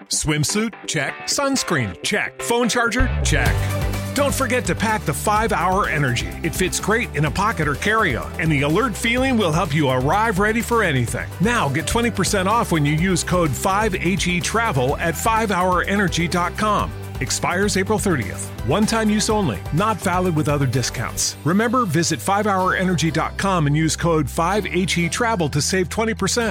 Swimsuit? Check. Sunscreen? Check. Phone charger? Check. Don't forget to pack the 5-Hour Energy. It fits great in a pocket or carry-on, and the alert feeling will help you arrive ready for anything. Now get 20% off when you use code 5HETRAVEL at 5hourenergy.com. Expires April 30th. One-time use only. Not valid with other discounts. Remember, visit 5hourenergy.com and use code 5HETRAVEL to save 20%.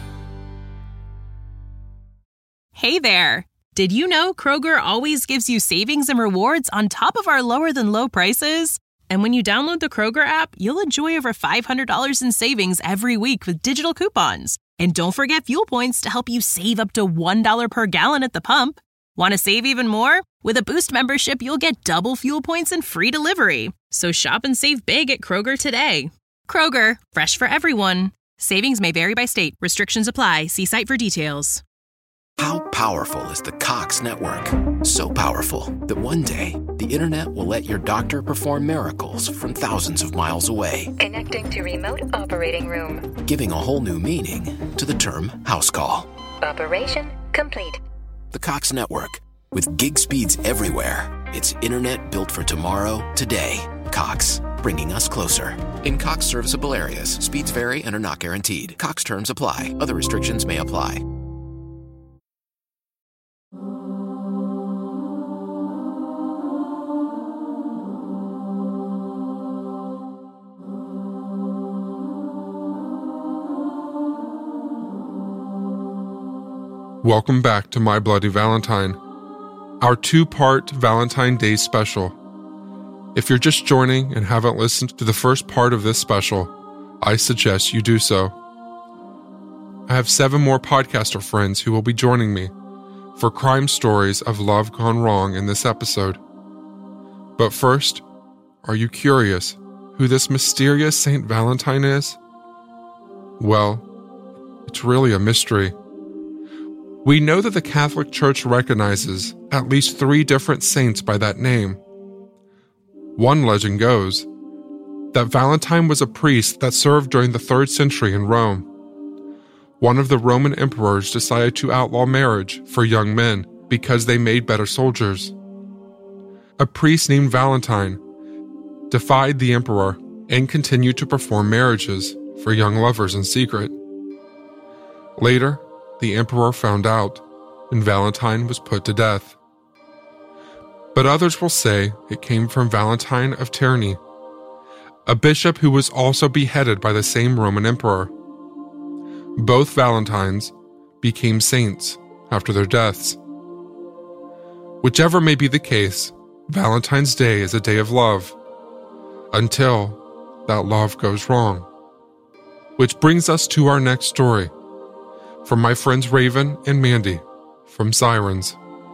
Hey there! Did you know Kroger always gives you savings and rewards on top of our lower-than-low prices? And when you download the Kroger app, you'll enjoy over $500 in savings every week with digital coupons. And don't forget fuel points to help you save up to $1 per gallon at the pump. Want to save even more? With a Boost membership, you'll get double fuel points and free delivery. So shop and save big at Kroger today. Kroger, fresh for everyone. Savings may vary by state. Restrictions apply. See site for details. How powerful is the Cox network? So powerful that one day, the internet will let your doctor perform miracles from thousands of miles away. Connecting to remote operating room. Giving a whole new meaning to the term house call. Operation complete. The Cox network. With gig speeds everywhere. It's internet built for tomorrow, today. Cox, bringing us closer. In Cox serviceable areas, speeds vary and are not guaranteed. Cox terms apply. Other restrictions may apply. Welcome back to My Bloody Valentine, our 2-part Valentine Day special. If you're just joining and haven't listened to the first part of this special, I suggest you do so. I have 7 more podcaster friends who will be joining me for crime stories of love gone wrong in this episode. But first, are you curious who this mysterious Saint Valentine is? Well, it's really a mystery. We know that the Catholic Church recognizes at least 3 different saints by that name. One legend goes that Valentine was a priest that served during the 3rd century in Rome. One of the Roman emperors decided to outlaw marriage for young men because they made better soldiers. A priest named Valentine defied the emperor and continued to perform marriages for young lovers in secret. Later, the emperor found out, and Valentine was put to death. But others will say it came from Valentine of Terni, a bishop who was also beheaded by the same Roman emperor. Both Valentines became saints after their deaths. Whichever may be the case, Valentine's Day is a day of love, until that love goes wrong. Which brings us to our next story, from my friends Raven and Mandy from Sirens.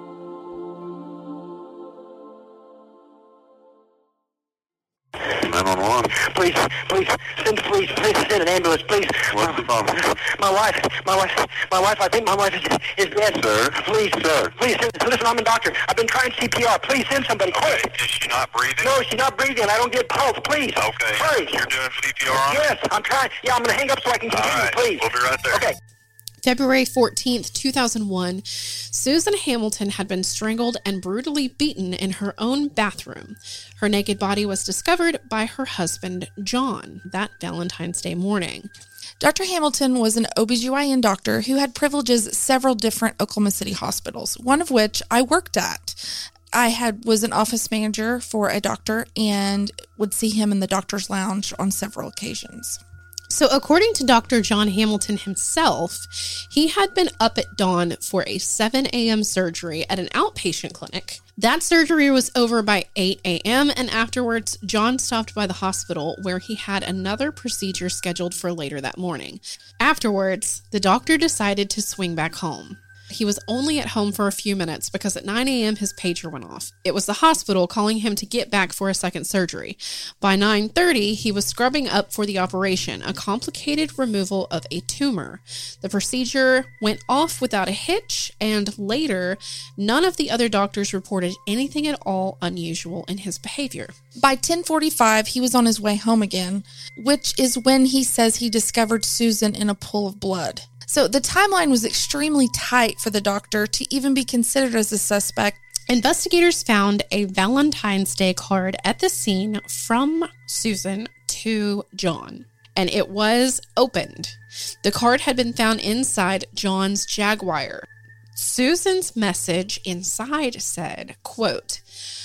Please send an ambulance, please. What's the problem? My wife, I think my wife is dead. Sir? Please, listen, I'm a doctor. I've been trying CPR. Please send somebody, quick. Is she not breathing? No, she's not breathing. I don't get pulse, please. Okay. Hurry. You're doing CPR on her? Yes, I'm trying. Yeah, I'm going to hang up so I can continue, All right. please. We'll be right there. Okay. February 14th, 2001, Susan Hamilton had been strangled and brutally beaten in her own bathroom. Her naked body was discovered by her husband, John, that Valentine's Day morning. Dr. Hamilton was an OBGYN doctor who had privileges at several different Oklahoma City hospitals, one of which I worked at. I was an office manager for a doctor and would see him in the doctor's lounge on several occasions. So according to Dr. John Hamilton himself, he had been up at dawn for a 7 a.m. surgery at an outpatient clinic. That surgery was over by 8 a.m. and afterwards, John stopped by the hospital where he had another procedure scheduled for later that morning. Afterwards, the doctor decided to swing back home. He was only at home for a few minutes because at 9 a.m. his pager went off. It was the hospital calling him to get back for a second surgery. By 9:30, he was scrubbing up for the operation, a complicated removal of a tumor. The procedure went off without a hitch, and later, none of the other doctors reported anything at all unusual in his behavior. By 10:45, he was on his way home again, which is when he says he discovered Susan in a pool of blood. So the timeline was extremely tight for the doctor to even be considered as a suspect. Investigators found a Valentine's Day card at the scene from Susan to John, and it was opened. The card had been found inside John's Jaguar. Susan's message inside said, quote,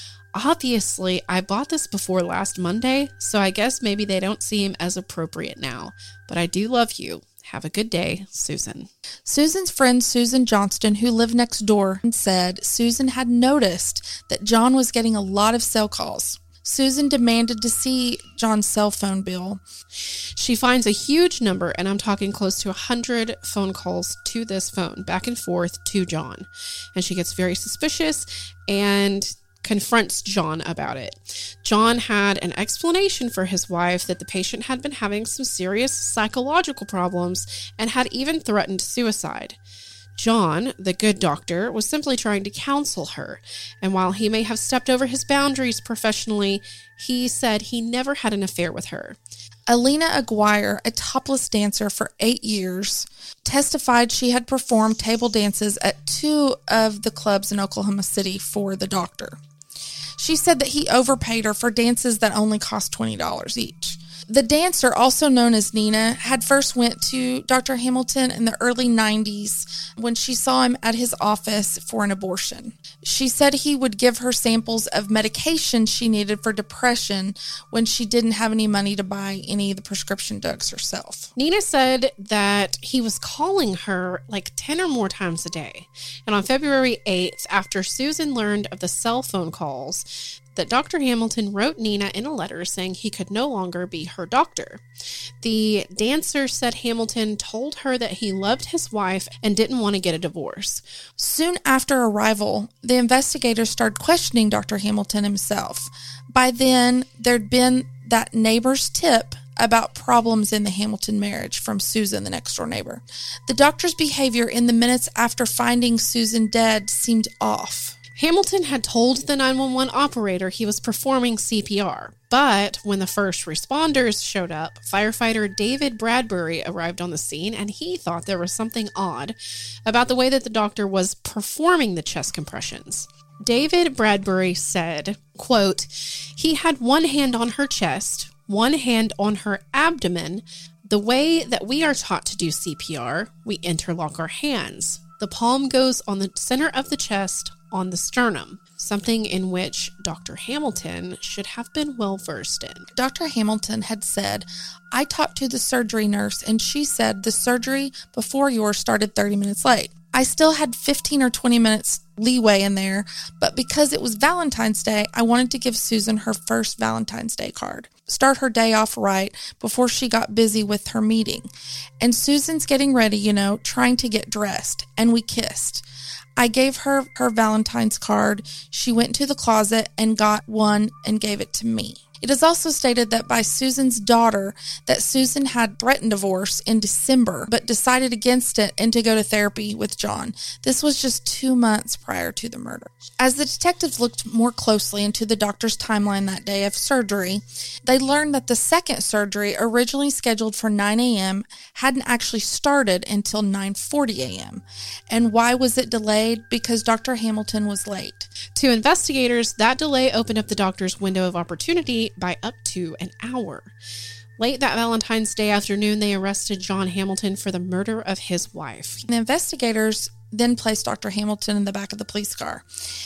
"Obviously, I bought this before last Monday, so I guess maybe they don't seem as appropriate now, but I do love you. Have a good day, Susan." Susan's friend Susan Johnston, who lived next door, said Susan had noticed that John was getting a lot of cell calls. Susan demanded to see John's cell phone bill. She finds a huge number, and I'm talking close to 100 phone calls to this phone, back and forth to John. And she gets very suspicious and confronts John about it. John had an explanation for his wife that the patient had been having some serious psychological problems and had even threatened suicide. John, the good doctor, was simply trying to counsel her, and while he may have stepped over his boundaries professionally, he said he never had an affair with her. Alina Aguirre, a topless dancer for 8 years, testified she had performed table dances at 2 of the clubs in Oklahoma City for the doctor. She said that he overpaid her for dances that only cost $20 each. The dancer, also known as Nina, had first went to Dr. Hamilton in the early 90s when she saw him at his office for an abortion. She said he would give her samples of medication she needed for depression when she didn't have any money to buy any of the prescription drugs herself. Nina said that he was calling her like 10 or more times a day. And on February 8th, after Susan learned of the cell phone calls, that Dr. Hamilton wrote Nina in a letter saying he could no longer be her doctor. The dancer said Hamilton told her that he loved his wife and didn't want to get a divorce. Soon after arrival, the investigators started questioning Dr. Hamilton himself. By then, there'd been that neighbor's tip about problems in the Hamilton marriage from Susan, the next-door neighbor. The doctor's behavior in the minutes after finding Susan dead seemed off. Hamilton had told the 911 operator he was performing CPR, but when the first responders showed up, firefighter David Bradbury arrived on the scene, and he thought there was something odd about the way that the doctor was performing the chest compressions. David Bradbury said, quote, "He had one hand on her chest, one hand on her abdomen. The way that we are taught to do CPR, we interlock our hands. The palm goes on the center of the chest, on the sternum, something in which Dr. Hamilton should have been well versed in." Dr. Hamilton had said, "I talked to the surgery nurse and she said the surgery before yours started 30 minutes late. I still had 15 or 20 minutes leeway in there, but because it was Valentine's Day, I wanted to give Susan her first Valentine's Day card. Start her day off right before she got busy with her meeting. And Susan's getting ready, trying to get dressed, and we kissed. I gave her her Valentine's card. She went to the closet and got one and gave it to me." It is also stated that by Susan's daughter that Susan had threatened divorce in December, but decided against it and to go to therapy with John. This was just 2 months prior to the murder. As the detectives looked more closely into the doctor's timeline that day of surgery, they learned that the second surgery, originally scheduled for 9 a.m., hadn't actually started until 9:40 a.m. And why was it delayed? Because Dr. Hamilton was late. To investigators, that delay opened up the doctor's window of opportunity by up to an hour. Late that Valentine's Day afternoon, they arrested John Hamilton for the murder of his wife. The investigators then placed Dr. Hamilton in the back of the police car.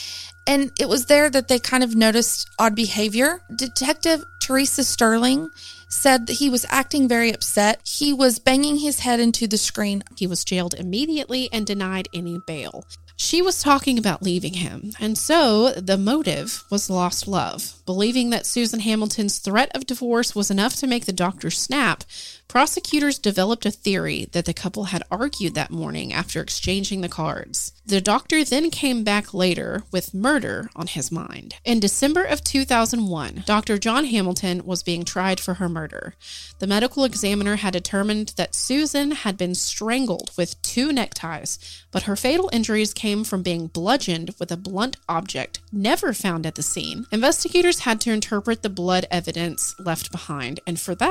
And it was there that they kind of noticed odd behavior. Detective Teresa Sterling said that he was acting very upset. He was banging his head into the screen. He was jailed immediately and denied any bail. She was talking about leaving him, and so the motive was lost love. Believing that Susan Hamilton's threat of divorce was enough to make the doctor snap, prosecutors developed a theory that the couple had argued that morning after exchanging the cards. The doctor then came back later with murder on his mind. In December of 2001, Dr. John Hamilton was being tried for her murder. The medical examiner had determined that Susan had been strangled with 2 neckties, but her fatal injuries came from being bludgeoned with a blunt object never found at the scene. Investigators had to interpret the blood evidence left behind, and for that,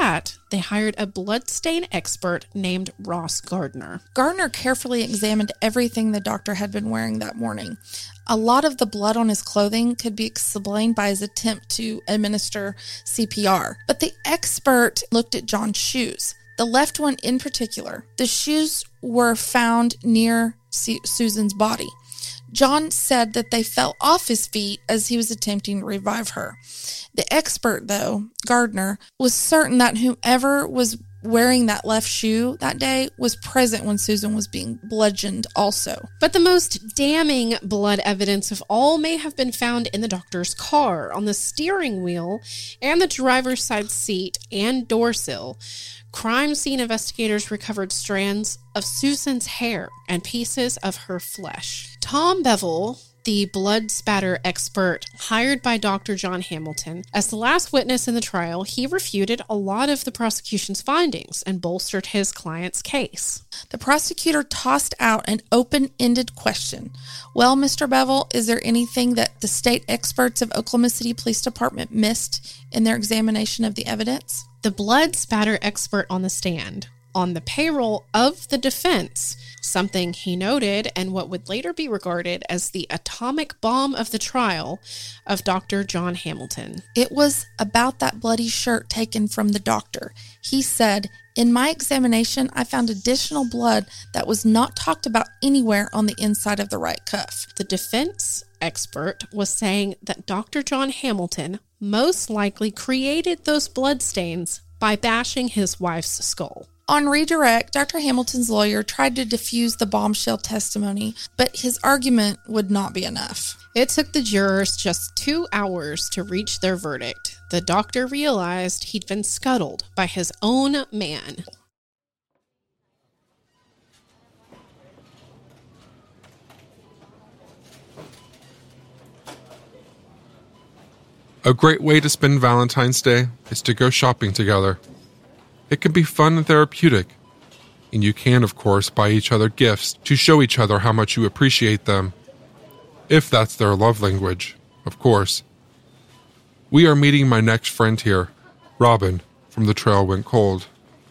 they hired a bloodstain expert named Ross Gardner. Gardner carefully examined everything the doctor had been wearing that morning. A lot of the blood on his clothing could be explained by his attempt to administer CPR, but the expert looked at John's shoes, the left one in particular. The shoes were found near Susan's body. John said that they fell off his feet as he was attempting to revive her. The expert, though, Gardner, was certain that whoever was wearing that left shoe that day was present when Susan was being bludgeoned also. But the most damning blood evidence of all may have been found in the doctor's car, on the steering wheel and the driver's side seat and door sill. Crime scene investigators recovered strands of Susan's hair and pieces of her flesh. Tom Bevel, the blood spatter expert hired by Dr. John Hamilton, as the last witness in the trial, he refuted a lot of the prosecution's findings and bolstered his client's case. The prosecutor tossed out an open-ended question. Well, Mr. Bevel, is there anything that the state experts of Oklahoma City Police Department missed in their examination of the evidence? The blood spatter expert on the stand, on the payroll of the defense, something he noted and what would later be regarded as the atomic bomb of the trial of Dr. John Hamilton. It was about that bloody shirt taken from the doctor. He said, "In my examination, I found additional blood that was not talked about anywhere on the inside of the right cuff." The defense expert was saying that Dr. John Hamilton most likely created those bloodstains by bashing his wife's skull. On redirect, Dr. Hamilton's lawyer tried to defuse the bombshell testimony, but his argument would not be enough. It took the jurors just 2 hours to reach their verdict. The doctor realized he'd been scuttled by his own man. A great way to spend Valentine's Day is to go shopping together. It can be fun and therapeutic, and you can, of course, buy each other gifts to show each other how much you appreciate them, if that's their love language, of course. We are meeting my next friend here, Robin, from The Trail Went Cold.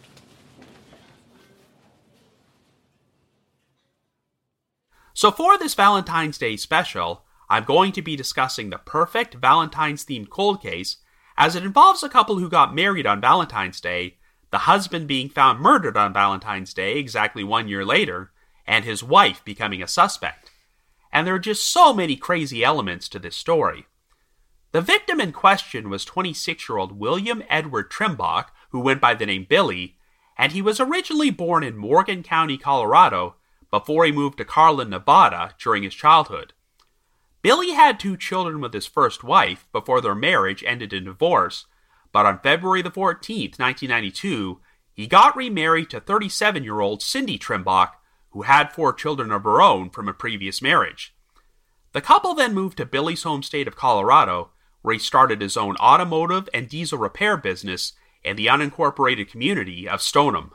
So for this Valentine's Day special, I'm going to be discussing the perfect Valentine's-themed cold case, as it involves a couple who got married on Valentine's Day, the husband being found murdered on Valentine's Day exactly 1 year later, and his wife becoming a suspect. And there are just so many crazy elements to this story. The victim in question was 26-year-old William Edward Trimbach, who went by the name Billy, and he was originally born in Morgan County, Colorado, before he moved to Carlin, Nevada during his childhood. Billy had 2 children with his first wife before their marriage ended in divorce, but on February the 14th, 1992, he got remarried to 37-year-old Cindy Trimbach, who had 4 children of her own from a previous marriage. The couple then moved to Billy's home state of Colorado, where he started his own automotive and diesel repair business in the unincorporated community of Stoneham.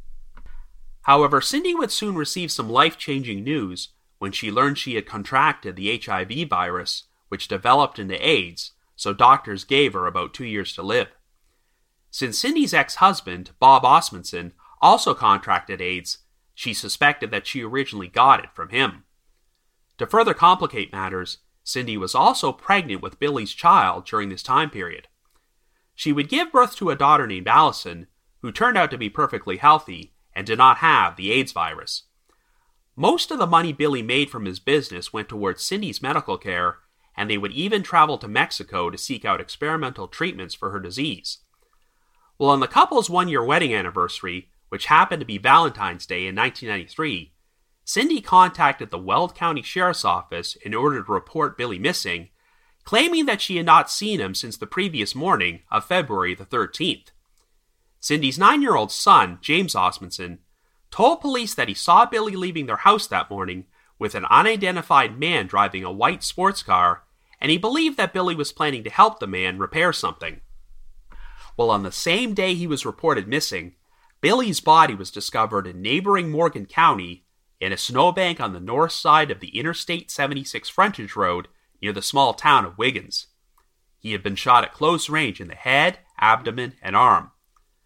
However, Cindy would soon receive some life-changing news when she learned she had contracted the HIV virus, which developed into AIDS, so doctors gave her about 2 years to live. Since Cindy's ex-husband, Bob Osmundson, also contracted AIDS, she suspected that she originally got it from him. To further complicate matters, Cindy was also pregnant with Billy's child during this time period. She would give birth to a daughter named Allison, who turned out to be perfectly healthy and did not have the AIDS virus. Most of the money Billy made from his business went towards Cindy's medical care, and they would even travel to Mexico to seek out experimental treatments for her disease. Well, on the couple's 1-year wedding anniversary, which happened to be Valentine's Day in 1993, Cindy contacted the Weld County Sheriff's Office in order to report Billy missing, claiming that she had not seen him since the previous morning of February the 13th. Cindy's 9-year-old son, James Osmundson, told police that he saw Billy leaving their house that morning with an unidentified man driving a white sports car, and he believed that Billy was planning to help the man repair something. Well, on the same day he was reported missing, Billy's body was discovered in neighboring Morgan County in a snowbank on the north side of the Interstate 76 frontage road near the small town of Wiggins. He had been shot at close range in the head, abdomen, and arm.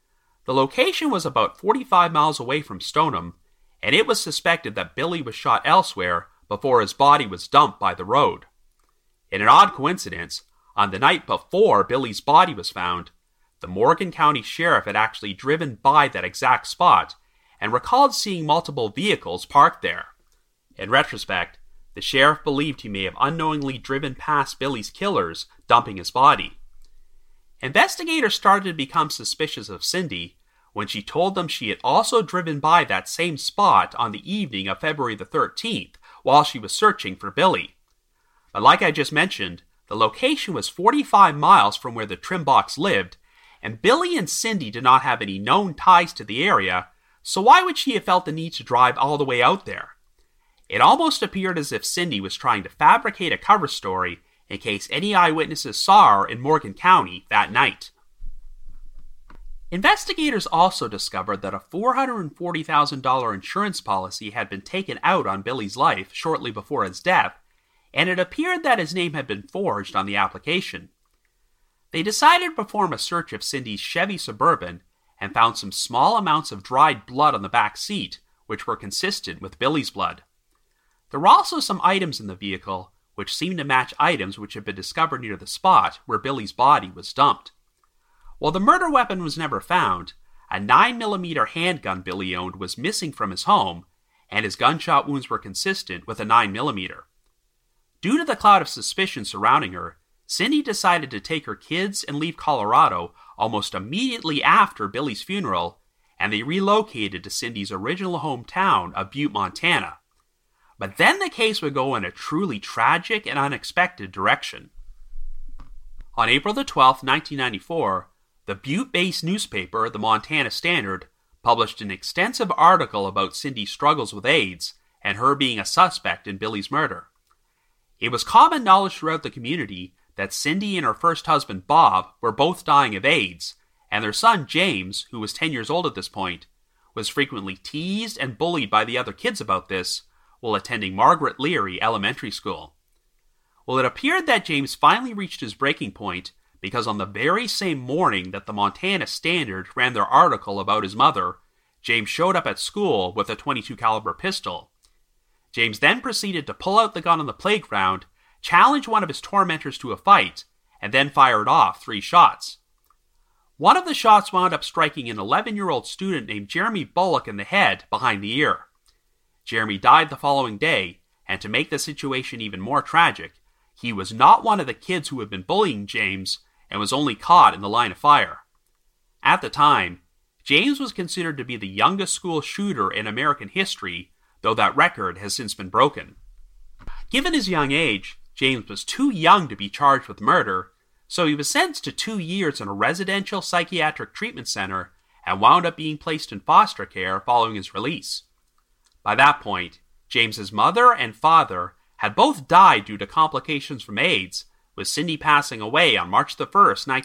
The location was about 45 miles away from Stoneham, and it was suspected that Billy was shot elsewhere before his body was dumped by the road. In an odd coincidence, on the night before Billy's body was found, the Morgan County Sheriff had actually driven by that exact spot and recalled seeing multiple vehicles parked there. In retrospect, the sheriff believed he may have unknowingly driven past Billy's killers, dumping his body. Investigators started to become suspicious of Cindy when she told them she had also driven by that same spot on the evening of February the 13th while she was searching for Billy. But like I just mentioned, the location was 45 miles from where the Trimboks lived, and Billy and Cindy did not have any known ties to the area, so why would she have felt the need to drive all the way out there? It almost appeared as if Cindy was trying to fabricate a cover story in case any eyewitnesses saw her in Morgan County that night. Investigators also discovered that a $440,000 insurance policy had been taken out on Billy's life shortly before his death, and it appeared that his name had been forged on the application. They decided to perform a search of Cindy's Chevy Suburban and found some small amounts of dried blood on the back seat, which were consistent with Billy's blood. There were also some items in the vehicle which seemed to match items which had been discovered near the spot where Billy's body was dumped. While the murder weapon was never found, a 9mm handgun Billy owned was missing from his home, and his gunshot wounds were consistent with a 9mm. Due to the cloud of suspicion surrounding her, Cindy decided to take her kids and leave Colorado almost immediately after Billy's funeral, and they relocated to Cindy's original hometown of Butte, Montana. But then the case would go in a truly tragic and unexpected direction. On April the 12th, 1994, the Butte-based newspaper, the Montana Standard, published an extensive article about Cindy's struggles with AIDS and her being a suspect in Billy's murder. It was common knowledge throughout the community that Cindy and her first husband, Bob, were both dying of AIDS, and their son, James, who was 10 years old at this point, was frequently teased and bullied by the other kids about this while attending Margaret Leary Elementary School. Well, it appeared that James finally reached his breaking point because on the very same morning that the Montana Standard ran their article about his mother, James showed up at school with a .22 caliber pistol. James then proceeded to pull out the gun on the playground, challenge one of his tormentors to a fight, and then fired off 3 shots. One of the shots wound up striking an 11-year-old student named Jeremy Bullock in the head behind the ear. Jeremy died the following day, and to make the situation even more tragic, he was not one of the kids who had been bullying James and was only caught in the line of fire. At the time, James was considered to be the youngest school shooter in American history, though that record has since been broken. Given his young age, James was too young to be charged with murder, so he was sentenced to 2 years in a residential psychiatric treatment center and wound up being placed in foster care following his release. By that point, James's mother and father had both died due to complications from AIDS, with Cindy passing away on March 1,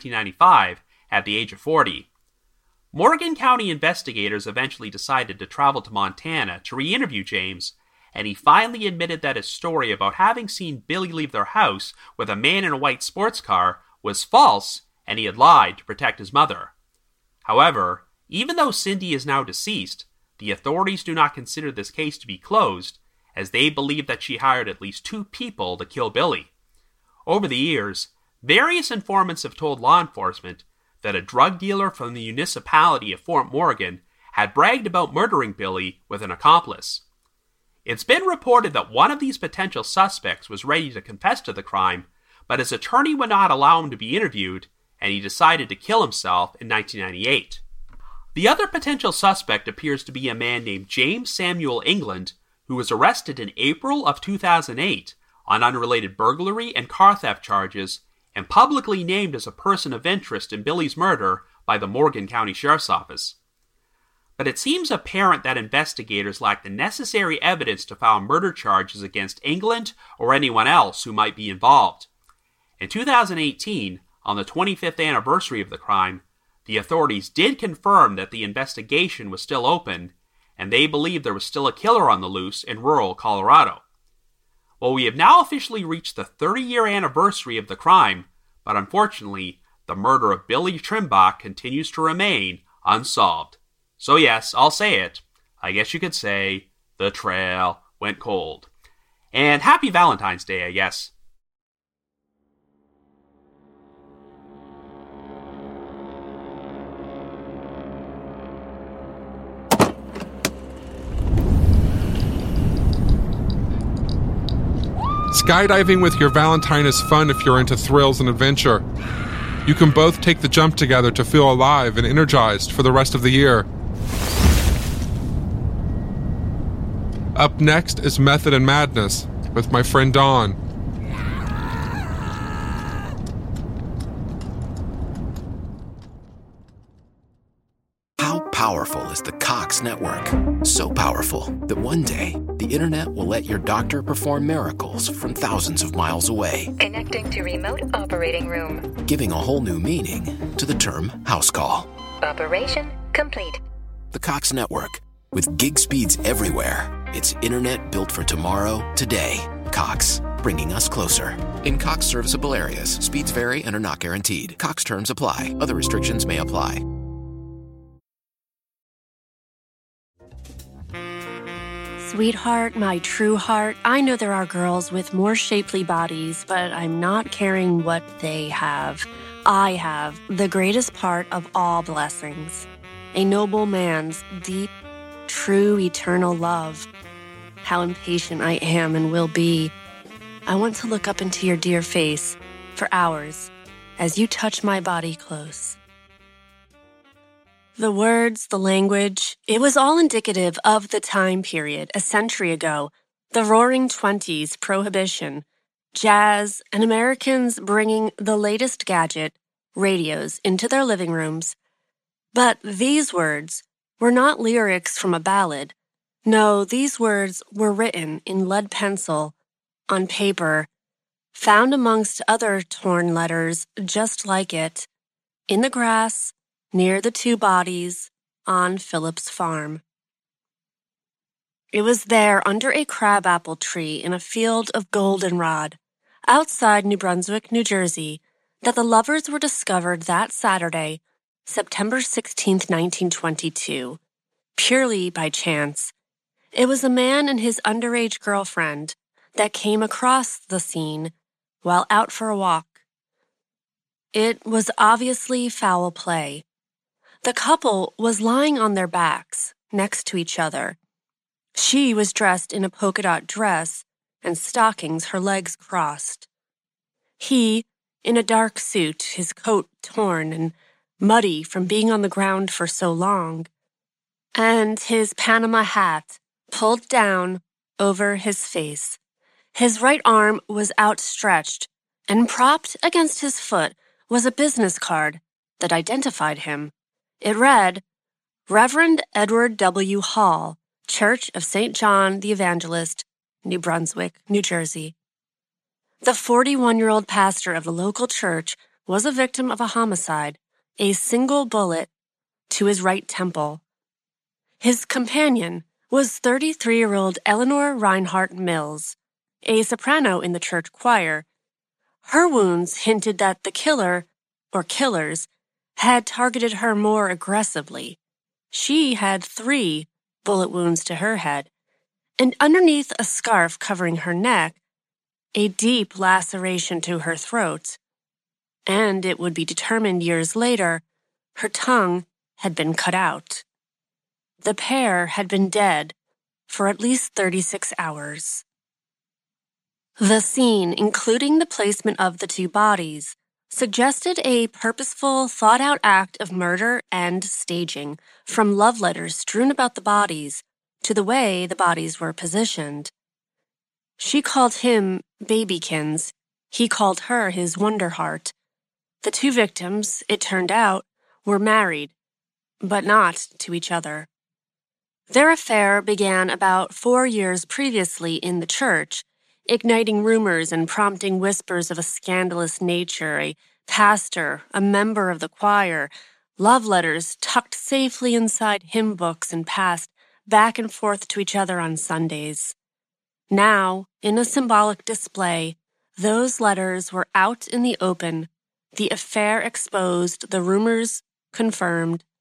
1995, at the age of 40. Morgan County investigators eventually decided to travel to Montana to re-interview James, and he finally admitted that his story about having seen Billy leave their house with a man in a white sports car was false, and he had lied to protect his mother. However, even though Cindy is now deceased, the authorities do not consider this case to be closed, as they believe that she hired at least 2 people to kill Billy. Over the years, various informants have told law enforcement that a drug dealer from the municipality of Fort Morgan had bragged about murdering Billy with an accomplice. It's been reported that one of these potential suspects was ready to confess to the crime, but his attorney would not allow him to be interviewed, and he decided to kill himself in 1998. The other potential suspect appears to be a man named James Samuel England, who was arrested in April of 2008 on unrelated burglary and car theft charges and publicly named as a person of interest in Billy's murder by the Morgan County Sheriff's Office. But it seems apparent that investigators lack the necessary evidence to file murder charges against England or anyone else who might be involved. In 2018, on the 25th anniversary of the crime, the authorities did confirm that the investigation was still open, and they believed there was still a killer on the loose in rural Colorado. Well, we have now officially reached the 30-year anniversary of the crime, but unfortunately, the murder of Billy Trimbok continues to remain unsolved. So yes, I'll say it. I guess you could say the trail went cold. And happy Valentine's Day, I guess. Skydiving with your Valentine is fun if you're into thrills and adventure. You can both take the jump together to feel alive and energized for the rest of the year. Up next is Method and Madness with my friend Dawn. How powerful is the Cox network? So powerful that one day the internet will let your doctor perform miracles from thousands of miles away. Connecting to remote operating room. Giving a whole new meaning to the term house call. Operation complete. The Cox network. With gig speeds everywhere. It's internet built for tomorrow, today. Cox, bringing us closer. In Cox serviceable areas, speeds vary and are not guaranteed. Cox terms apply. Other restrictions may apply. Sweetheart, my true heart, I know there are girls with more shapely bodies, but I'm not carrying what they have. I have the greatest part of all blessings. A noble man's deep, true, eternal love. How impatient I am and will be. I want to look up into your dear face for hours as you touch my body close. The words, the language, it was all indicative of the time period, a century ago, the roaring 20s, prohibition, jazz, and Americans bringing the latest gadget, radios, into their living rooms. But these words were not lyrics from a ballad. No, these words were written in lead pencil, on paper, found amongst other torn letters just like it, in the grass, near the two bodies, on Philip's farm. It was there under a crabapple tree in a field of goldenrod, outside New Brunswick, New Jersey, that the lovers were discovered that Saturday, September 16th, 1922, purely by chance. It was a man and his underage girlfriend that came across the scene while out for a walk. It was obviously foul play. The couple was lying on their backs, next to each other. She was dressed in a polka dot dress and stockings, her legs crossed. He, in a dark suit, his coat torn and muddy from being on the ground for so long, and his Panama hat pulled down over his face. His right arm was outstretched, and propped against his foot was a business card that identified him. It read, Reverend Edward W. Hall, Church of St. John the Evangelist, New Brunswick, New Jersey. The 41-year-old pastor of the local church was a victim of a homicide, a single bullet to his right temple. His companion was 33-year-old Eleanor Reinhardt Mills, a soprano in the church choir. Her wounds hinted that the killer, or killers, had targeted her more aggressively. She had 3 bullet wounds to her head, and underneath a scarf covering her neck, a deep laceration to her throat. And it would be determined years later, her tongue had been cut out. The pair had been dead for at least 36 hours. The scene, including the placement of the 2 bodies, suggested a purposeful, thought-out act of murder and staging, from love letters strewn about the bodies to the way the bodies were positioned. She called him Babykins. He called her his Wonderheart. The 2 victims, it turned out, were married, but not to each other. Their affair began about 4 years previously in the church, igniting rumors and prompting whispers of a scandalous nature, a pastor, a member of the choir, love letters tucked safely inside hymn books and passed back and forth to each other on Sundays. Now, in a symbolic display, those letters were out in the open, the affair exposed, the rumors confirmed,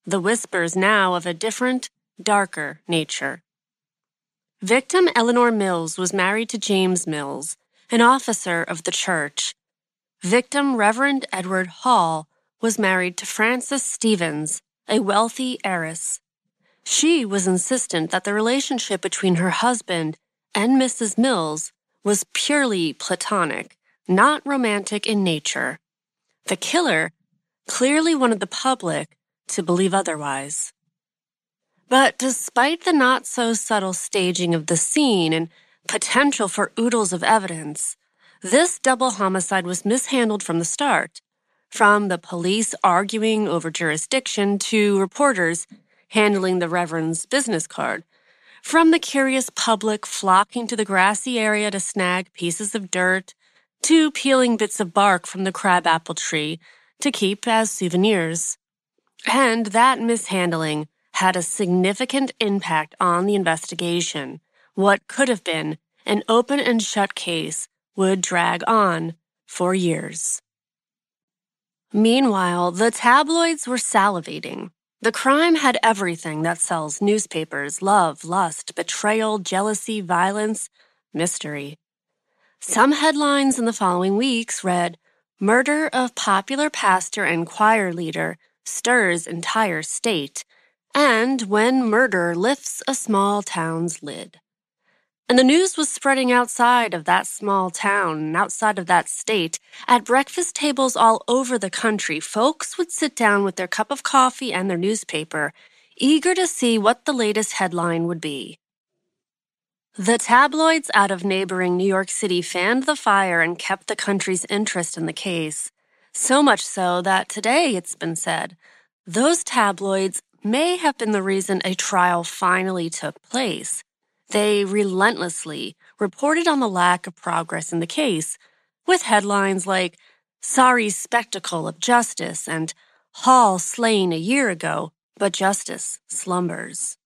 the whispers now of a different, darker nature. Victim Eleanor Mills was married to James Mills, an officer of the church. Victim Reverend Edward Hall was married to Frances Stevens, a wealthy heiress. She was insistent that the relationship between her husband and Mrs. Mills was purely platonic, not romantic in nature. The killer clearly wanted the public to believe otherwise. But despite the not-so-subtle staging of the scene and potential for oodles of evidence, this double homicide was mishandled from the start, from the police arguing over jurisdiction to reporters handling the Reverend's business card, from the curious public flocking to the grassy area to snag pieces of dirt, to peeling bits of bark from the crabapple tree to keep as souvenirs. And that mishandling had a significant impact on the investigation. What could have been an open and shut case would drag on for years. Meanwhile, the tabloids were salivating. The crime had everything that sells newspapers: love, lust, betrayal, jealousy, violence, mystery. Some headlines in the following weeks read, "Murder of popular pastor and choir leader stirs entire state," and "When murder lifts a small town's lid." And the news was spreading outside of that small town and outside of that state. At breakfast tables all over the country, folks would sit down with their cup of coffee and their newspaper, eager to see what the latest headline would be. The tabloids out of neighboring New York City fanned the fire and kept the country's interest in the case. So much so that today, it's been said, those tabloids may have been the reason a trial finally took place. They relentlessly reported on the lack of progress in the case, with headlines like, "Sorry spectacle of justice," and "Hall slain a year ago, but justice slumbers."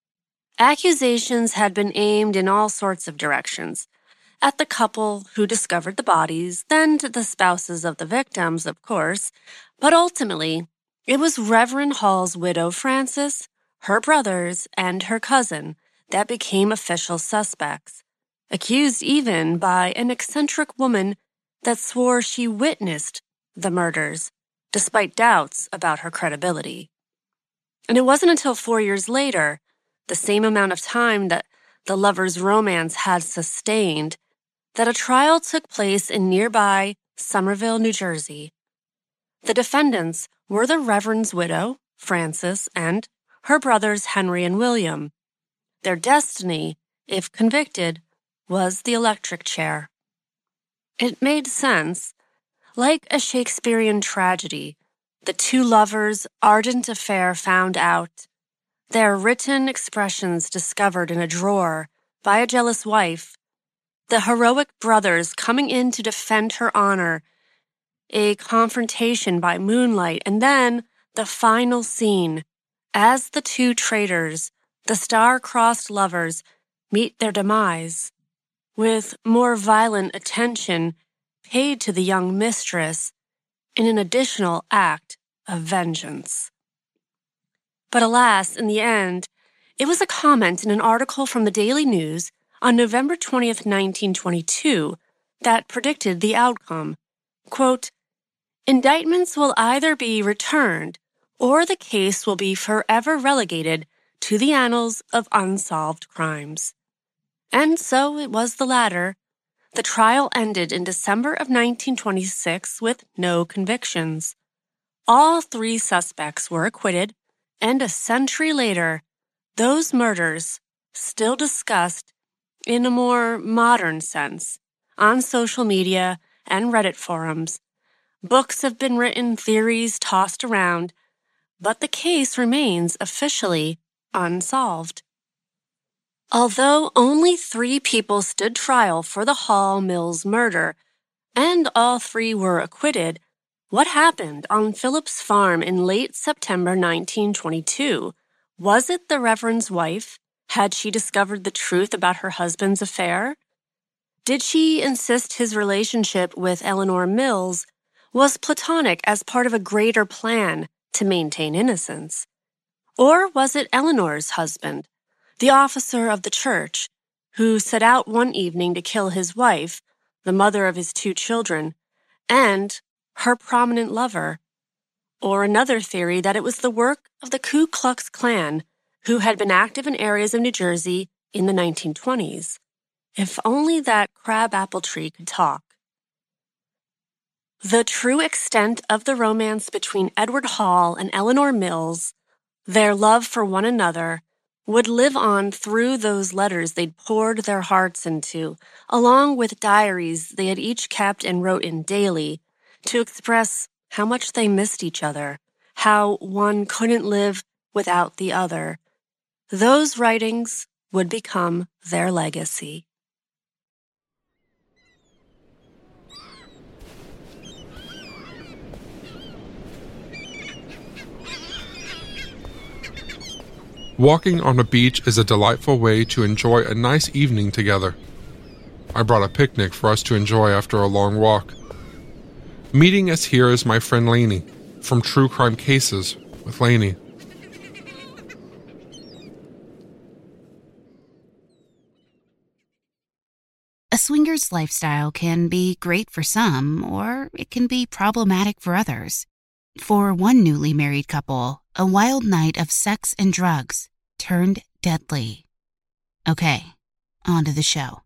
Accusations had been aimed in all sorts of directions. At the couple who discovered the bodies, then to the spouses of the victims, of course, but ultimately, it was Reverend Hall's widow, Frances, her brothers, and her cousin that became official suspects, accused even by an eccentric woman that swore she witnessed the murders, despite doubts about her credibility. And it wasn't until 4 years later, the same amount of time that the lovers' romance had sustained, that a trial took place in nearby Somerville, New Jersey. The defendants were the Reverend's widow, Frances, and her brothers Henry and William. Their destiny, if convicted, was the electric chair. It made sense. Like a Shakespearean tragedy, the two lovers' ardent affair found out, their written expressions discovered in a drawer by a jealous wife, the heroic brothers coming in to defend her honor, a confrontation by moonlight, and then the final scene, as the two traitors, the star-crossed lovers, meet their demise, with more violent attention paid to the young mistress in an additional act of vengeance. But alas, in the end, it was a comment in an article from the Daily News on November 20th, 1922, that predicted the outcome. Quote, "Indictments will either be returned or the case will be forever relegated to the annals of unsolved crimes." And so it was the latter. The trial ended in December of 1926 with no convictions. All three suspects were acquitted, and a century later, those murders, still discussed in a more modern sense, on social media and Reddit forums. Books have been written, theories tossed around, but the case remains officially unsolved. Although only 3 people stood trial for the Hall-Mills murder, and all 3 were acquitted, what happened on Phillips Farm in late September 1922? Was it the Reverend's wife? Had she discovered the truth about her husband's affair? Did she insist his relationship with Eleanor Mills was platonic as part of a greater plan to maintain innocence? Or was it Eleanor's husband, the officer of the church, who set out one evening to kill his wife, the mother of his 2 children, and her prominent lover? Or another theory that it was the work of the Ku Klux Klan, who had been active in areas of New Jersey in the 1920s. If only that crabapple tree could talk. The true extent of the romance between Edward Hall and Eleanor Mills, their love for one another, would live on through those letters they'd poured their hearts into, along with diaries they had each kept and wrote in daily to express how much they missed each other, how one couldn't live without the other. Those writings would become their legacy. Walking on a beach is a delightful way to enjoy a nice evening together. I brought a picnic for us to enjoy after a long walk. Meeting us here is my friend Lainey from True Crime Cases with Lainey. A swinger's lifestyle can be great for some, or it can be problematic for others. For one newly married couple, a wild night of sex and drugs turned deadly. Okay, on to the show.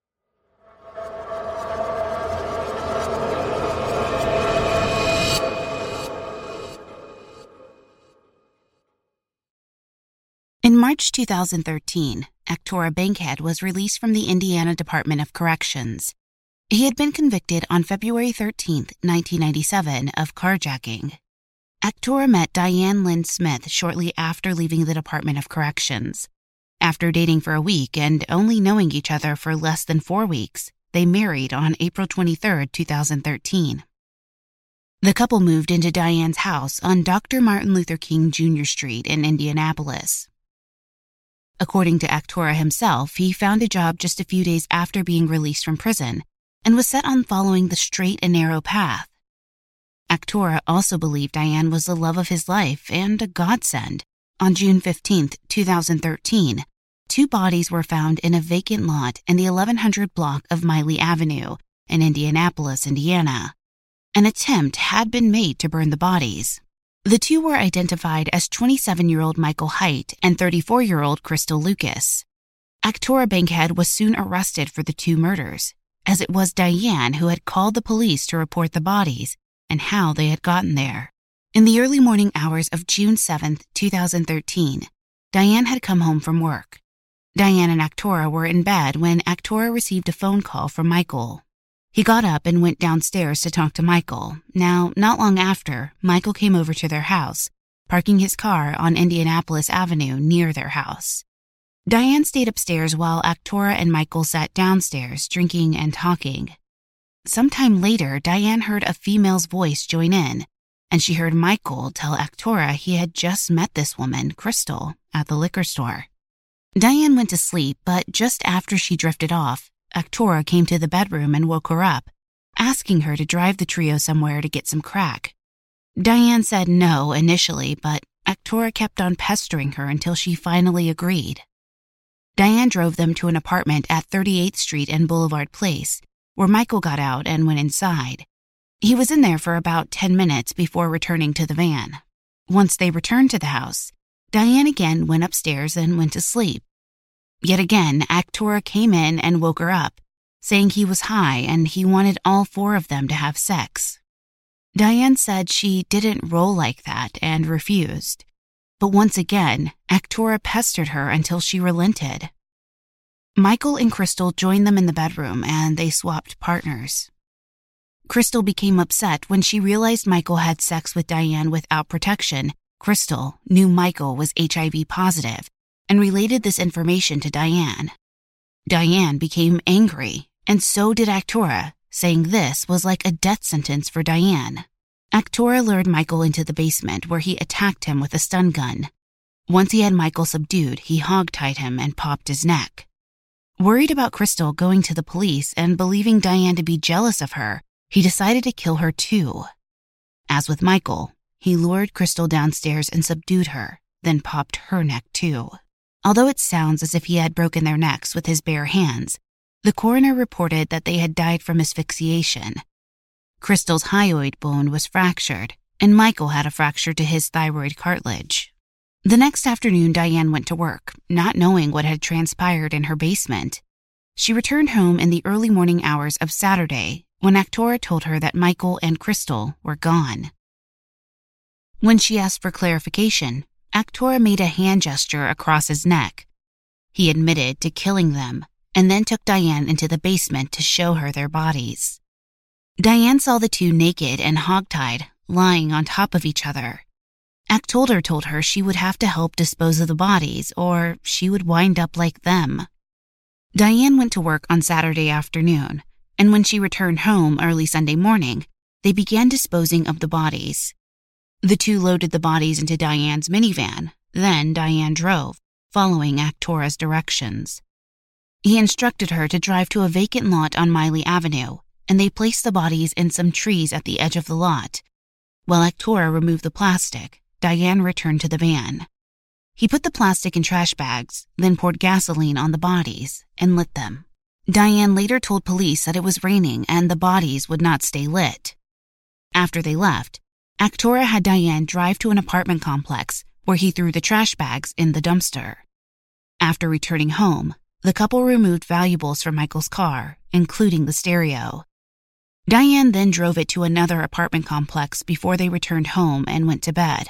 In March 2013, Actora Bankhead was released from the Indiana Department of Corrections. He had been convicted on February 13, 1997, of carjacking. Actora met Diane Lynn Smith shortly after leaving the Department of Corrections. After dating for a week and only knowing each other for less than 4 weeks, they married on April 23, 2013. The couple moved into Diane's house on Dr. Martin Luther King Jr. Street in Indianapolis. According to Actora himself, he found a job just a few days after being released from prison and was set on following the straight and narrow path. Actora also believed Diane was the love of his life and a godsend. On June 15, 2013, 2 bodies were found in a vacant lot in the 1100 block of Miley Avenue in Indianapolis, Indiana. An attempt had been made to burn the bodies. The 2 were identified as 27-year-old Michael Hite and 34-year-old Crystal Lucas. Actora Bankhead was soon arrested for the 2 murders, as it was Diane who had called the police to report the bodies and how they had gotten there. In the early morning hours of June 7, 2013, Diane had come home from work. Diane and Actora were in bed when Actora received a phone call from Michael. He got up and went downstairs to talk to Michael. Now, not long after, Michael came over to their house, parking his car on Indianapolis Avenue near their house. Diane stayed upstairs while Actora and Michael sat downstairs, drinking and talking. Sometime later, Diane heard a female's voice join in, and she heard Michael tell Actora he had just met this woman, Crystal, at the liquor store. Diane went to sleep, but just after she drifted off, Actora came to the bedroom and woke her up, asking her to drive the trio somewhere to get some crack. Diane said no initially, but Actora kept on pestering her until she finally agreed. Diane drove them to an apartment at 38th Street and Boulevard Place, where Michael got out and went inside. He was in there for about 10 minutes before returning to the van. Once they returned to the house, Diane again went upstairs and went to sleep. Yet again, Actora came in and woke her up, saying he was high and he wanted all 4 of them to have sex. Diane said she didn't roll like that and refused. But once again, Actora pestered her until she relented. Michael and Crystal joined them in the bedroom and they swapped partners. Crystal became upset when she realized Michael had sex with Diane without protection. Crystal knew Michael was HIV positive and related this information to Diane. Diane became angry, and so did Actora, saying this was like a death sentence for Diane. Actora lured Michael into the basement where he attacked him with a stun gun. Once he had Michael subdued, he hogtied him and popped his neck. Worried about Crystal going to the police and believing Diane to be jealous of her, he decided to kill her too. As with Michael, he lured Crystal downstairs and subdued her, then popped her neck too. Although it sounds as if he had broken their necks with his bare hands, the coroner reported that they had died from asphyxiation. Crystal's hyoid bone was fractured, and Michael had a fracture to his thyroid cartilage. The next afternoon, Diane went to work, not knowing what had transpired in her basement. She returned home in the early morning hours of Saturday when Actora told her that Michael and Crystal were gone. When she asked for clarification, Actora made a hand gesture across his neck. He admitted to killing them and then took Diane into the basement to show her their bodies. Diane saw the two naked and hogtied, lying on top of each other. Actora told her she would have to help dispose of the bodies or she would wind up like them. Diane went to work on Saturday afternoon, and when she returned home early Sunday morning, they began disposing of the bodies. The two loaded the bodies into Diane's minivan, then Diane drove, following Actora's directions. He instructed her to drive to a vacant lot on Miley Avenue, and they placed the bodies in some trees at the edge of the lot. While Actora removed the plastic, Diane returned to the van. He put the plastic in trash bags, then poured gasoline on the bodies and lit them. Diane later told police that it was raining and the bodies would not stay lit. After they left, Actora had Diane drive to an apartment complex where he threw the trash bags in the dumpster. After returning home, the couple removed valuables from Michael's car, including the stereo. Diane then drove it to another apartment complex before they returned home and went to bed.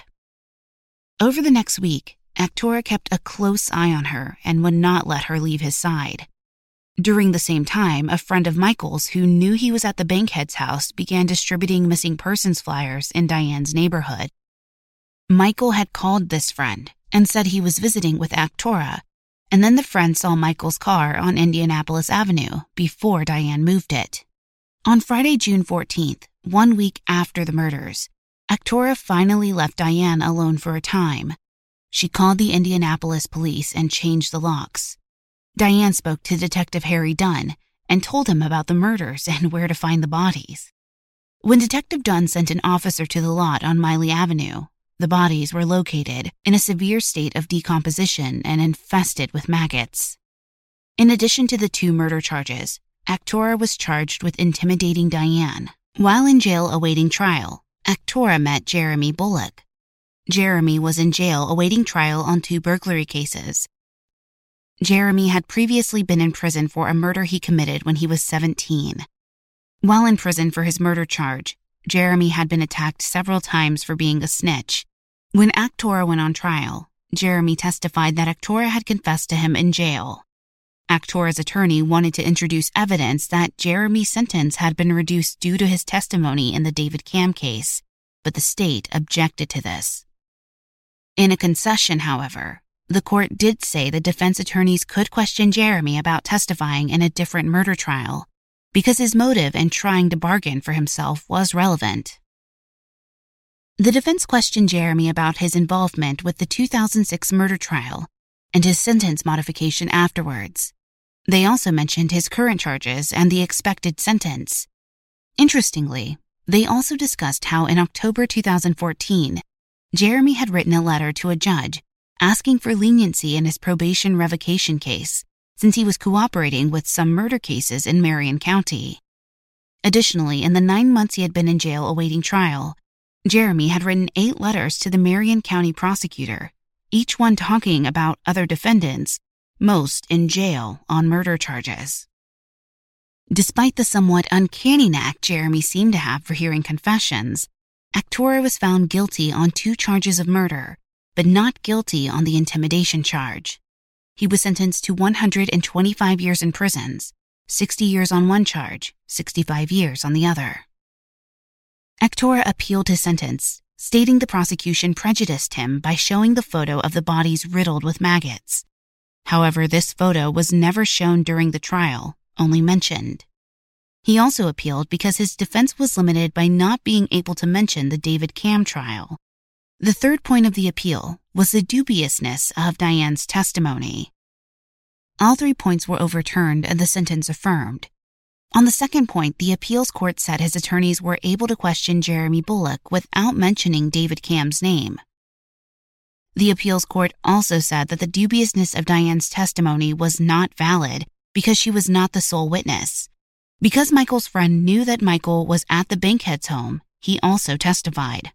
Over the next week, Actora kept a close eye on her and would not let her leave his side. During the same time, a friend of Michael's who knew he was at the Bankhead's house began distributing missing persons flyers in Diane's neighborhood. Michael had called this friend and said he was visiting with Actora, and then the friend saw Michael's car on Indianapolis Avenue before Diane moved it. On Friday, June 14th, 1 week after the murders, Actora finally left Diane alone for a time. She called the Indianapolis police and changed the locks. Diane spoke to Detective Harry Dunn and told him about the murders and where to find the bodies. When Detective Dunn sent an officer to the lot on Miley Avenue, the bodies were located in a severe state of decomposition and infested with maggots. In addition to the 2 murder charges, Actora was charged with intimidating Diane. While in jail awaiting trial, Actora met Jeremy Bullock. Jeremy was in jail awaiting trial on 2 burglary cases. Jeremy had previously been in prison for a murder he committed when he was 17. While in prison for his murder charge, Jeremy had been attacked several times for being a snitch. When Actora went on trial, Jeremy testified that Actora had confessed to him in jail. Actora's attorney wanted to introduce evidence that Jeremy's sentence had been reduced due to his testimony in the David Cam case, but the state objected to this. In a concession, however, the court did say the defense attorneys could question Jeremy about testifying in a different murder trial because his motive in trying to bargain for himself was relevant. The defense questioned Jeremy about his involvement with the 2006 murder trial and his sentence modification afterwards. They also mentioned his current charges and the expected sentence. Interestingly, they also discussed how in October 2014, Jeremy had written a letter to a judge asking for leniency in his probation revocation case since he was cooperating with some murder cases in Marion County. Additionally, in the 9 months he had been in jail awaiting trial, Jeremy had written 8 letters to the Marion County prosecutor, each one talking about other defendants, most in jail on murder charges. Despite the somewhat uncanny knack Jeremy seemed to have for hearing confessions, Actora was found guilty on 2 charges of murder, but not guilty on the intimidation charge. He was sentenced to 125 years in prisons, 60 years on one charge, 65 years on the other. Actora appealed his sentence, stating the prosecution prejudiced him by showing the photo of the bodies riddled with maggots. However, this photo was never shown during the trial, only mentioned. He also appealed because his defense was limited by not being able to mention the David Cam trial. The third point of the appeal was the dubiousness of Diane's testimony. All 3 points were overturned and the sentence affirmed. On the second point, the appeals court said his attorneys were able to question Jeremy Bullock without mentioning David Cam's name. The appeals court also said that the dubiousness of Diane's testimony was not valid because she was not the sole witness. Because Michael's friend knew that Michael was at the Bankhead's home, he also testified.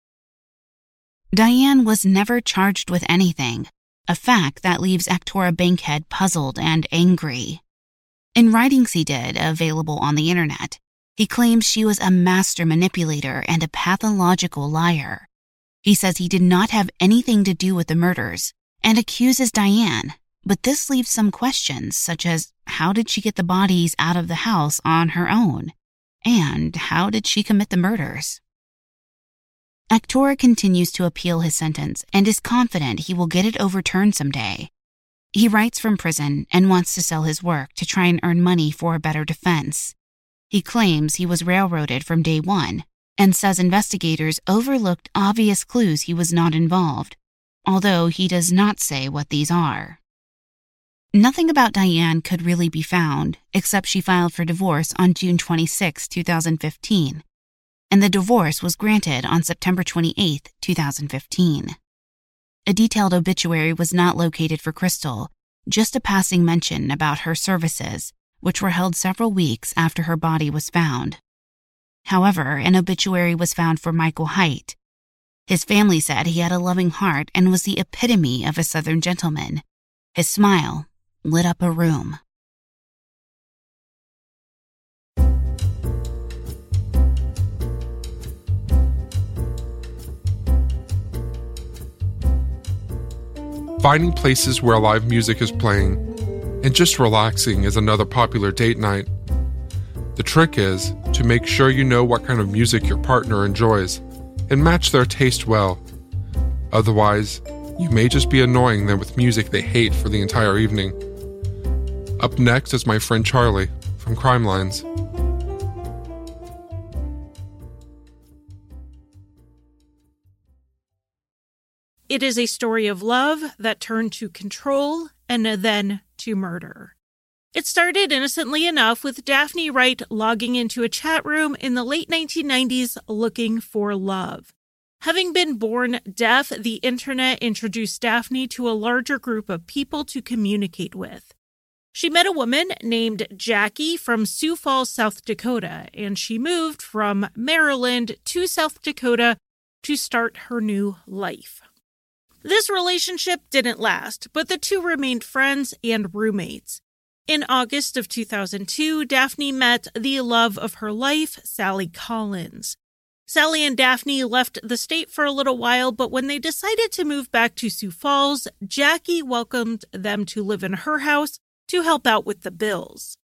Diane was never charged with anything, a fact that leaves Actora Bankhead puzzled and angry. In writings he did, available on the internet, he claims she was a master manipulator and a pathological liar. He says he did not have anything to do with the murders and accuses Diane, but this leaves some questions such as how did she get the bodies out of the house on her own? And how did she commit the murders? Actora continues to appeal his sentence and is confident he will get it overturned someday. He writes from prison and wants to sell his work to try and earn money for a better defense. He claims he was railroaded from day one and says investigators overlooked obvious clues he was not involved, although he does not say what these are. Nothing about Diane could really be found, except she filed for divorce on June 26, 2015, and the divorce was granted on September 28, 2015. A detailed obituary was not located for Crystal, just a passing mention about her services, which were held several weeks after her body was found. However, an obituary was found for Michael Hite. His family said he had a loving heart and was the epitome of a Southern gentleman. His smile lit up a room. Finding places where live music is playing and just relaxing is another popular date night. The trick is to make sure you know what kind of music your partner enjoys and match their taste well. Otherwise, you may just be annoying them with music they hate for the entire evening. Up next is my friend Charlie from Crime Lines. It is a story of love that turned to control and then to murder. It started innocently enough with Daphne Wright logging into a chat room in the late 1990s looking for love. Having been born deaf, the internet introduced Daphne to a larger group of people to communicate with. She met a woman named Jackie from Sioux Falls, South Dakota, and she moved from Maryland to South Dakota to start her new life. This relationship didn't last, but the two remained friends and roommates. In August of 2002, Daphne met the love of her life, Sally Collins. Sally and Daphne left the state for a little while, but when they decided to move back to Sioux Falls, Jackie welcomed them to live in her house to help out with the bills.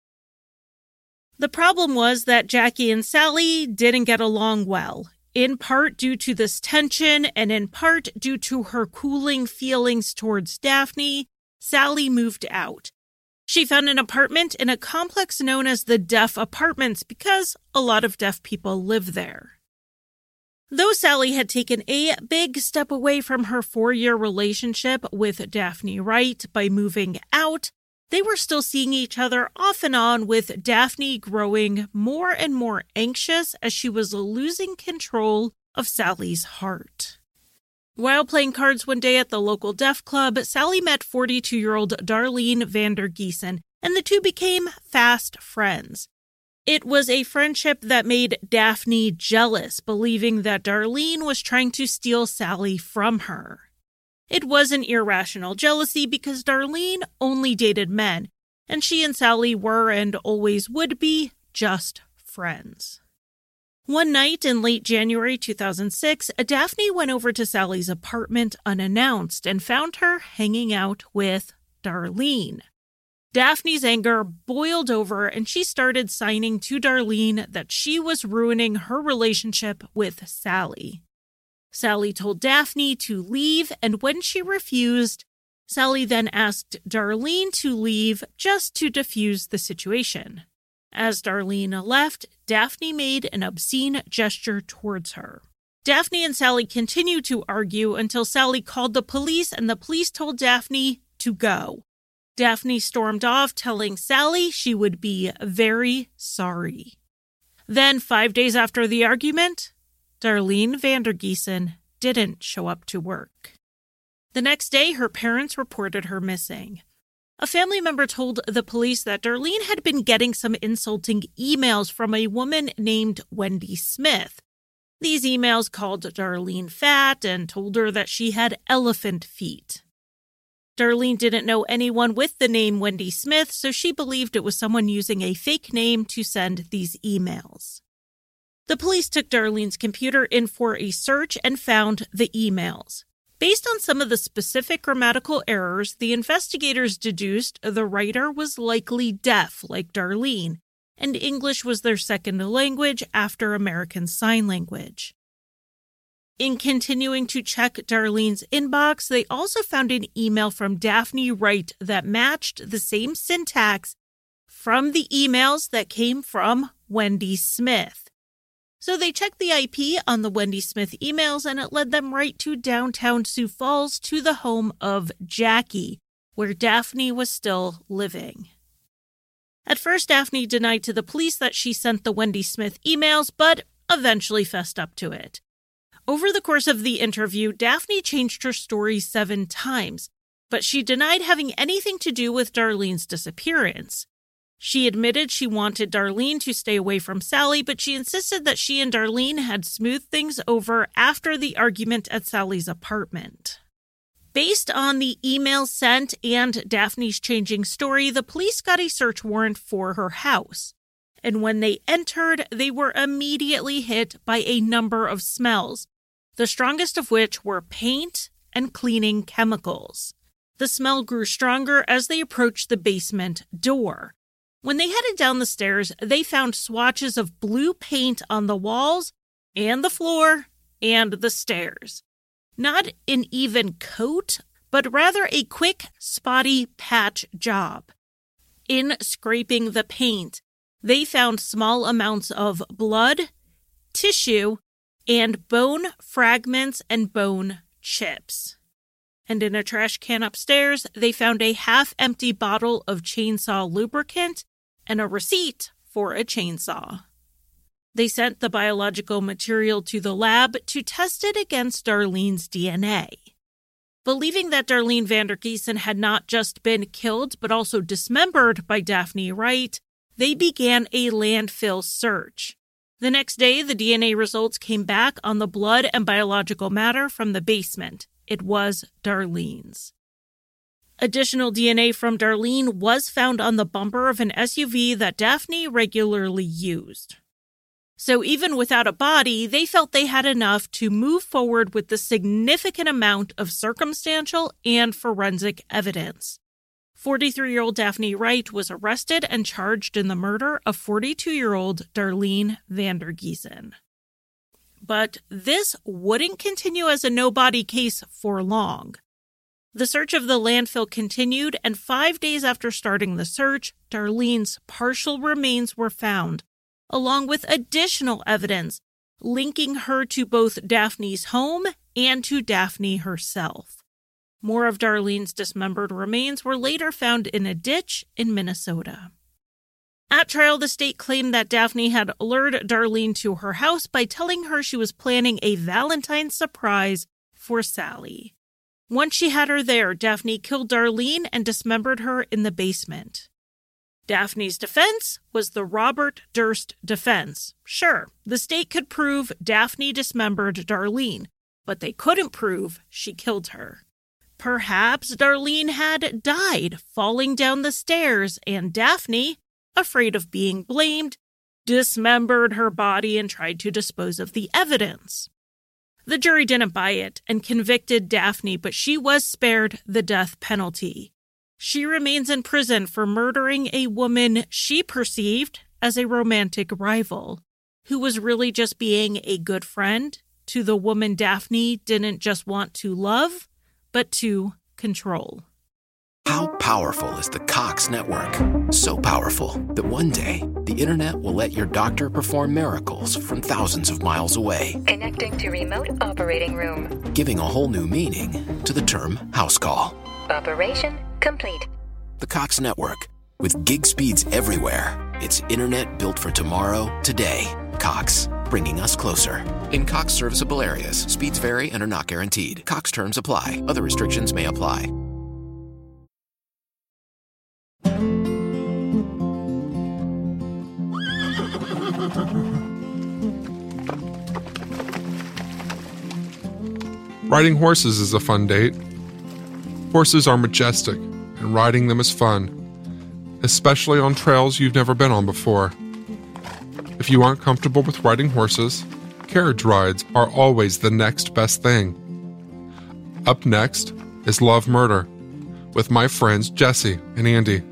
The problem was that Jackie and Sally didn't get along well, in part due to this tension and in part due to her cooling feelings towards Daphne. Sally moved out. She found an apartment in a complex known as the Deaf Apartments because a lot of deaf people live there. Though Sally had taken a big step away from her 4-year relationship with Daphne Wright by moving out, they were still seeing each other off and on, with Daphne growing more and more anxious as she was losing control of Sally's heart. While playing cards one day at the local deaf club, Sally met 42-year-old Darlene Vander Giesen, and the two became fast friends. It was a friendship that made Daphne jealous, believing that Darlene was trying to steal Sally from her. It was an irrational jealousy because Darlene only dated men, and she and Sally were and always would be just friends. One night in late January 2006, Daphne went over to Sally's apartment unannounced and found her hanging out with Darlene. Daphne's anger boiled over and she started signing to Darlene that she was ruining her relationship with Sally. Sally told Daphne to leave, and when she refused, Sally then asked Darlene to leave just to defuse the situation. As Darlene left, Daphne made an obscene gesture towards her. Daphne and Sally continued to argue until Sally called the police and the police told Daphne to go. Daphne stormed off, telling Sally she would be very sorry. Then, 5 days after the argument, Darlene Vander Giesen didn't show up to work. The next day, her parents reported her missing. A family member told the police that Darlene had been getting some insulting emails from a woman named Wendy Smith. These emails called Darlene fat and told her that she had elephant feet. Darlene didn't know anyone with the name Wendy Smith, so she believed it was someone using a fake name to send these emails. The police took Darlene's computer in for a search and found the emails. Based on some of the specific grammatical errors, the investigators deduced the writer was likely deaf, like Darlene, and English was their second language after American Sign Language. In continuing to check Darlene's inbox, they also found an email from Daphne Wright that matched the same syntax from the emails that came from Wendy Smith. So they checked the IP on the Wendy Smith emails, and it led them right to downtown Sioux Falls to the home of Jackie, where Daphne was still living. At first, Daphne denied to the police that she sent the Wendy Smith emails, but eventually fessed up to it. Over the course of the interview, Daphne changed her story 7 times, but she denied having anything to do with Darlene's disappearance. She admitted she wanted Darlene to stay away from Sally, but she insisted that she and Darlene had smoothed things over after the argument at Sally's apartment. Based on the emails sent and Daphne's changing story, the police got a search warrant for her house. And when they entered, they were immediately hit by a number of smells, the strongest of which were paint and cleaning chemicals. The smell grew stronger as they approached the basement door. When they headed down the stairs, they found swatches of blue paint on the walls and the floor and the stairs. Not an even coat, but rather a quick, spotty patch job. In scraping the paint, they found small amounts of blood, tissue, and bone fragments and bone chips. And in a trash can upstairs, they found a half-empty bottle of chainsaw lubricant and a receipt for a chainsaw. They sent the biological material to the lab to test it against Darlene's DNA. Believing that Darlene Vandergiesen had not just been killed but also dismembered by Daphne Wright, they began a landfill search. The next day, the DNA results came back on the blood and biological matter from the basement. It was Darlene's. Additional DNA from Darlene was found on the bumper of an SUV that Daphne regularly used. So even without a body, they felt they had enough to move forward with the significant amount of circumstantial and forensic evidence. 43-year-old Daphne Wright was arrested and charged in the murder of 42-year-old Darlene Vandergiesen. But this wouldn't continue as a no-body case for long. The search of the landfill continued, and 5 days after starting the search, Darlene's partial remains were found, along with additional evidence linking her to both Daphne's home and to Daphne herself. More of Darlene's dismembered remains were later found in a ditch in Minnesota. At trial, the state claimed that Daphne had lured Darlene to her house by telling her she was planning a Valentine's surprise for Sally. Once she had her there, Daphne killed Darlene and dismembered her in the basement. Daphne's defense was the Robert Durst defense. Sure, the state could prove Daphne dismembered Darlene, but they couldn't prove she killed her. Perhaps Darlene had died falling down the stairs, and Daphne, afraid of being blamed, dismembered her body and tried to dispose of the evidence. The jury didn't buy it and convicted Daphne, but she was spared the death penalty. She remains in prison for murdering a woman she perceived as a romantic rival, who was really just being a good friend to the woman Daphne didn't just want to love, but to control. How powerful is the Cox network? So powerful that one day the internet will let your doctor perform miracles from thousands of miles away. Connecting to remote operating room. Giving a whole new meaning to the term house call. Operation complete. The Cox network. With gig speeds everywhere, it's internet built for tomorrow, today. Cox, bringing us closer. In Cox serviceable areas, speeds vary and are not guaranteed. Cox terms apply. Other restrictions may apply. Riding horses is a fun date. Horses are majestic, and riding them is fun, especially on trails you've never been on before. If you aren't comfortable with riding horses, carriage rides are always the next best thing. Up next is Love Murder with my friends Jesse and Andy.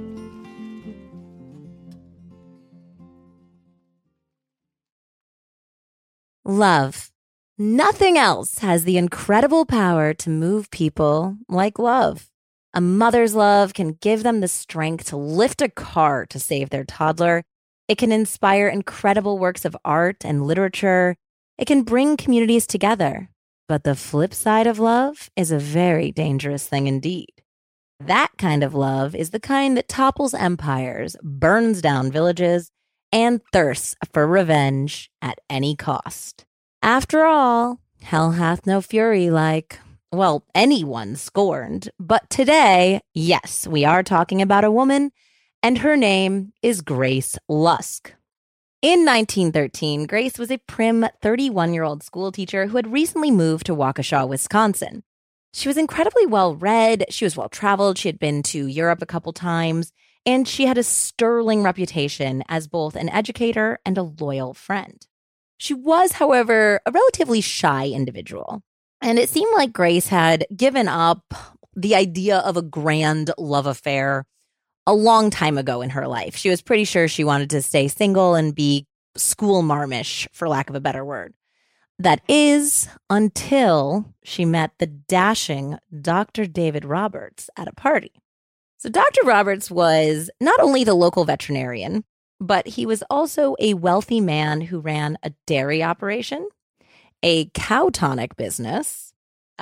Love. Nothing else has the incredible power to move people like love. A mother's love can give them the strength to lift a car to save their toddler. It can inspire incredible works of art and literature. It can bring communities together. But the flip side of love is a very dangerous thing indeed. That kind of love is the kind that topples empires, burns down villages, and thirsts for revenge at any cost. After all, hell hath no fury like, well, anyone scorned. But today, yes, we are talking about a woman, and her name is Grace Lusk. In 1913, Grace was a prim 31-year-old schoolteacher who had recently moved to Waukesha, Wisconsin. She was incredibly well-read, she was well-traveled, she had been to Europe a couple times, and she had a sterling reputation as both an educator and a loyal friend. She was, however, a relatively shy individual, and it seemed like Grace had given up the idea of a grand love affair a long time ago in her life. She was pretty sure she wanted to stay single and be school marmish, for lack of a better word. That is, until she met the dashing Dr. David Roberts at a party. So Dr. Roberts was not only the local veterinarian, but he was also a wealthy man who ran a dairy operation, a cow tonic business. Go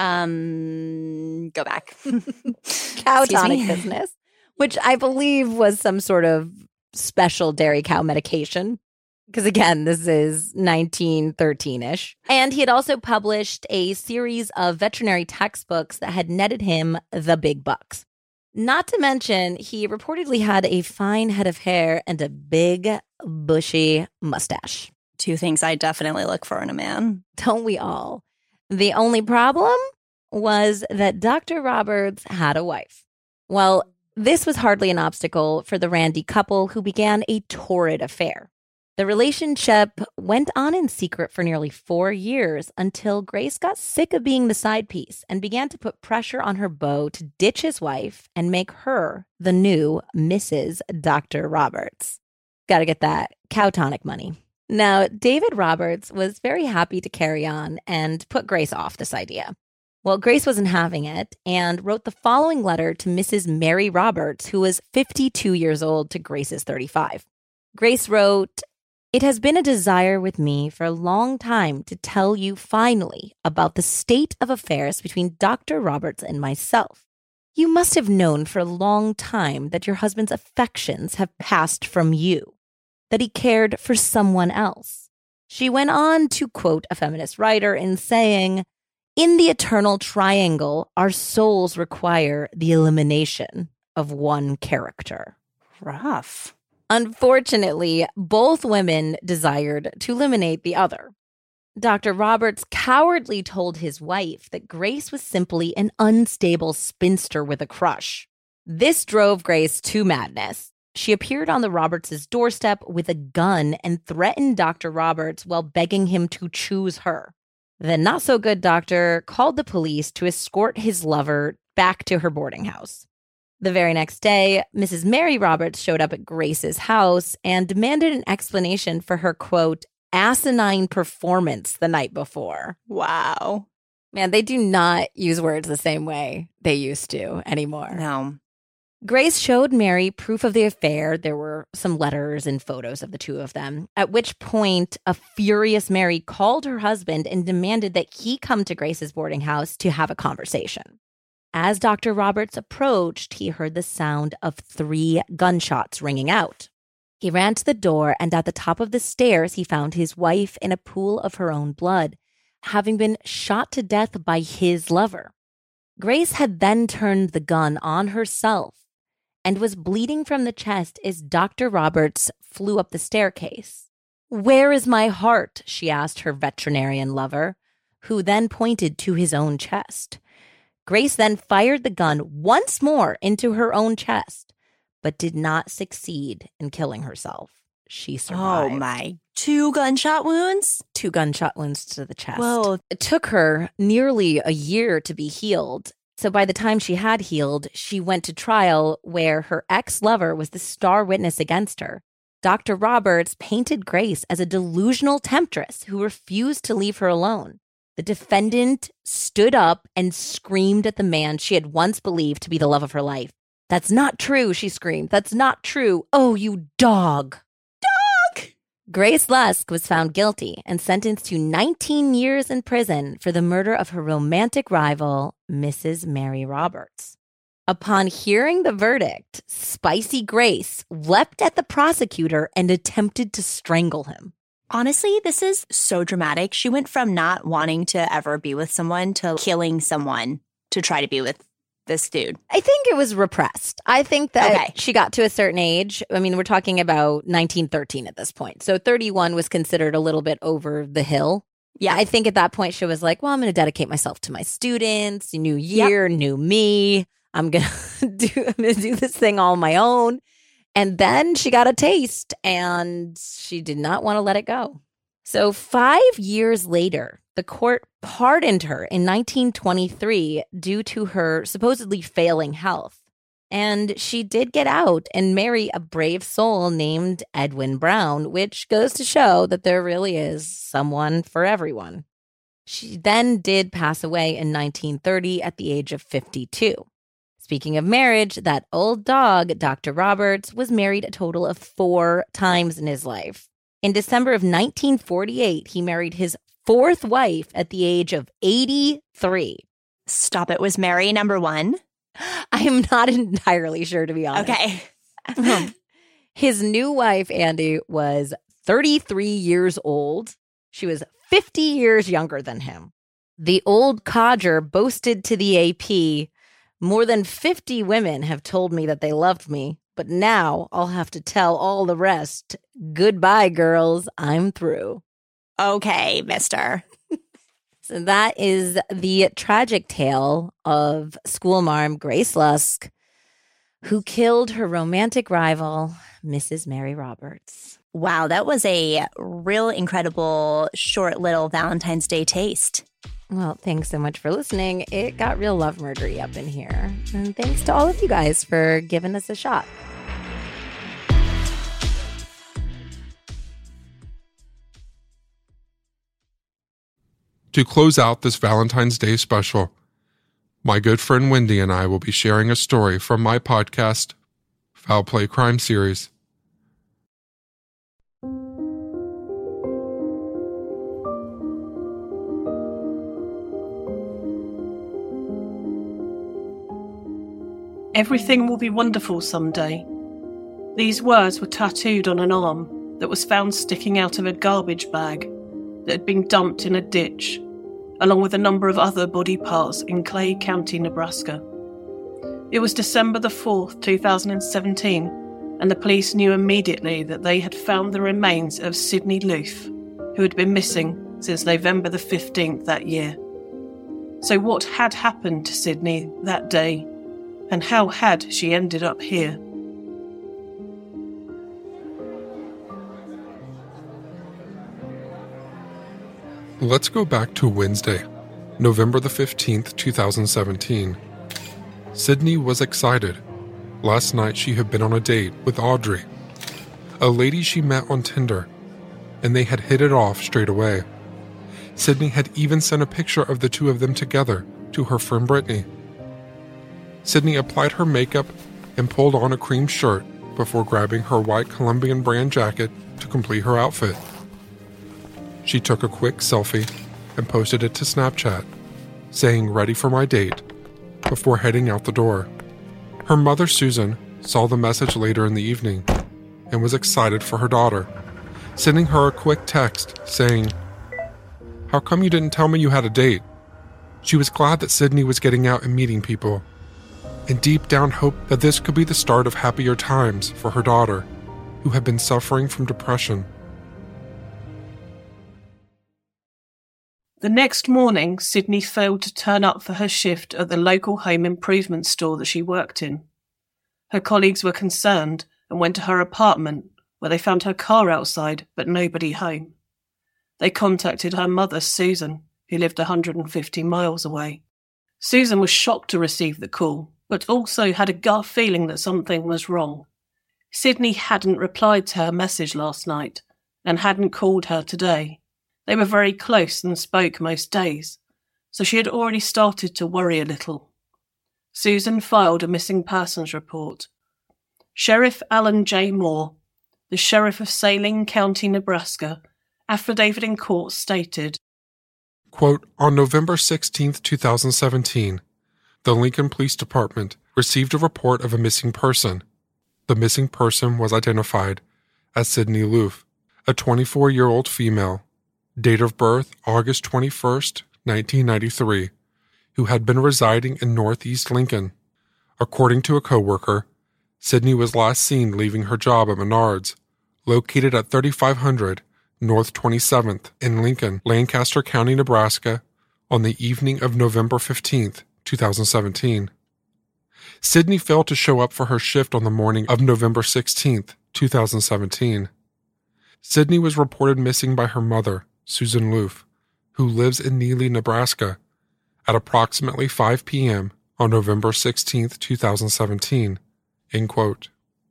back. Cow tonic business, which I believe was some sort of special dairy cow medication. Because again, this is 1913-ish. And he had also published a series of veterinary textbooks that had netted him the big bucks. Not to mention, he reportedly had a fine head of hair and a big, bushy mustache. Two things I definitely look for in a man. Don't we all? The only problem was that Dr. Roberts had a wife. Well, this was hardly an obstacle for the Randy couple who began a torrid affair. The relationship went on in secret for nearly 4 years until Grace got sick of being the side piece and began to put pressure on her beau to ditch his wife and make her the new Mrs. Dr. Roberts. Got to get that cow tonic money. Now, David Roberts was very happy to carry on and put Grace off this idea. Well, Grace wasn't having it and wrote the following letter to Mrs. Mary Roberts, who was 52 years old to Grace's 35. Grace wrote, "It has been a desire with me for a long time to tell you finally about the state of affairs between Dr. Roberts and myself. You must have known for a long time that your husband's affections have passed from you, that he cared for someone else." She went on to quote a feminist writer in saying, "In the eternal triangle, our souls require the elimination of one character." Rough. Unfortunately, both women desired to eliminate the other. Dr. Roberts cowardly told his wife that Grace was simply an unstable spinster with a crush. This drove Grace to madness. She appeared on the Roberts' doorstep with a gun and threatened Dr. Roberts while begging him to choose her. The not-so-good doctor called the police to escort his lover back to her boarding house. The very next day, Mrs. Mary Roberts showed up at Grace's house and demanded an explanation for her, quote, asinine performance the night before. Wow. Man, they do not use words the same way they used to anymore. No. Grace showed Mary proof of the affair. There were some letters and photos of the two of them, at which point a furious Mary called her husband and demanded that he come to Grace's boarding house to have a conversation. As Dr. Roberts approached, he heard the sound of 3 gunshots ringing out. He ran to the door, and at the top of the stairs, he found his wife in a pool of her own blood, having been shot to death by his lover. Grace had then turned the gun on herself and was bleeding from the chest as Dr. Roberts flew up the staircase. "Where is my heart?" she asked her veterinarian lover, who then pointed to his own chest. Grace then fired the gun once more into her own chest, but did not succeed in killing herself. She survived. Oh my, 2 gunshot wounds? 2 gunshot wounds to the chest. Whoa. It took her nearly a year to be healed. So by the time she had healed, she went to trial where her ex-lover was the star witness against her. Dr. Roberts painted Grace as a delusional temptress who refused to leave her alone. The defendant stood up and screamed at the man she had once believed to be the love of her life. "That's not true," she screamed. "That's not true. Oh, you dog." Dog! Grace Lusk was found guilty and sentenced to 19 years in prison for the murder of her romantic rival, Mrs. Mary Roberts. Upon hearing the verdict, Spicy Grace leapt at the prosecutor and attempted to strangle him. Honestly, this is so dramatic. She went from not wanting to ever be with someone to killing someone to try to be with this dude. I think it was repressed. I think that she got to a certain age. I mean, we're talking about 1913 at this point. So 31 was considered a little bit over the hill. Yeah, I think at that point she was like, well, I'm going to dedicate myself to my students. New year, new me. I'm going to do this thing all on my own. And then she got a taste and she did not want to let it go. So 5 years later, the court pardoned her in 1923 due to her supposedly failing health. And she did get out and marry a brave soul named Edwin Brown, which goes to show that there really is someone for everyone. She then did pass away in 1930 at the age of 52. Speaking of marriage, that old dog, Dr. Roberts, was married a total of 4 times in his life. In December of 1948, he married his 4th wife at the age of 83. Stop it. Was Mary number 1? I am not entirely sure, to be honest. Okay. His new wife, Andy, was 33 years old. She was 50 years younger than him. The old codger boasted to the AP, "More than 50 women have told me that they loved me, but now I'll have to tell all the rest. Goodbye, girls. I'm through." Okay, mister. So that is the tragic tale of schoolmarm Grace Lusk, who killed her romantic rival, Mrs. Mary Roberts. Wow, that was a real incredible, short little Valentine's Day taste. Well, thanks so much for listening. It got real love murdery up in here. And thanks to all of you guys for giving us a shot. To close out this Valentine's Day special, my good friend Wendy and I will be sharing a story from my podcast, Foul Play Crime Series. Everything will be wonderful someday. These words were tattooed on an arm that was found sticking out of a garbage bag that had been dumped in a ditch, along with a number of other body parts in Clay County, Nebraska. It was December the 4th, 2017, and the police knew immediately that they had found the remains of Sydney Luth, who had been missing since November the 15th that year. So what had happened to Sydney that day, and how had she ended up here? Let's go back to Wednesday, November the 15th, 2017. Sydney was excited. Last night she had been on a date with Audrey, a lady she met on Tinder, and they had hit it off straight away. Sydney had even sent a picture of the two of them together to her friend Brittany. Sydney applied her makeup and pulled on a cream shirt before grabbing her white Colombian brand jacket to complete her outfit. She took a quick selfie and posted it to Snapchat, saying "ready for my date," before heading out the door. Her mother, Susan, saw the message later in the evening and was excited for her daughter, sending her a quick text saying, "How come you didn't tell me you had a date?" She was glad that Sydney was getting out and meeting people, and deep down hoped that this could be the start of happier times for her daughter, who had been suffering from depression. The next morning, Sydney failed to turn up for her shift at the local home improvement store that she worked in. Her colleagues were concerned and went to her apartment, where they found her car outside but nobody home. They contacted her mother, Susan, who lived 150 miles away. Susan was shocked to receive the call, but also had a gut feeling that something was wrong. Sydney hadn't replied to her message last night and hadn't called her today. They were very close and spoke most days, so she had already started to worry a little. Susan filed a missing persons report. Sheriff Alan J. Moore, the sheriff of Saline County, Nebraska, affidavit in court stated, Quote, "On November 16, 2017, the Lincoln Police Department received a report of a missing person. The missing person was identified as Sydney Loof, a 24-year-old female, date of birth August 21st, 1993, who had been residing in Northeast Lincoln. According to a coworker, Sydney was last seen leaving her job at Menards, located at 3500 North 27th in Lincoln, Lancaster County, Nebraska, on the evening of November 15th, 2017. Sydney failed to show up for her shift on the morning of November 16th, 2017. Sydney was reported missing by her mother, Susan Loof, who lives in Neely, Nebraska, at approximately 5 p.m. on November 16th, 2017. End quote.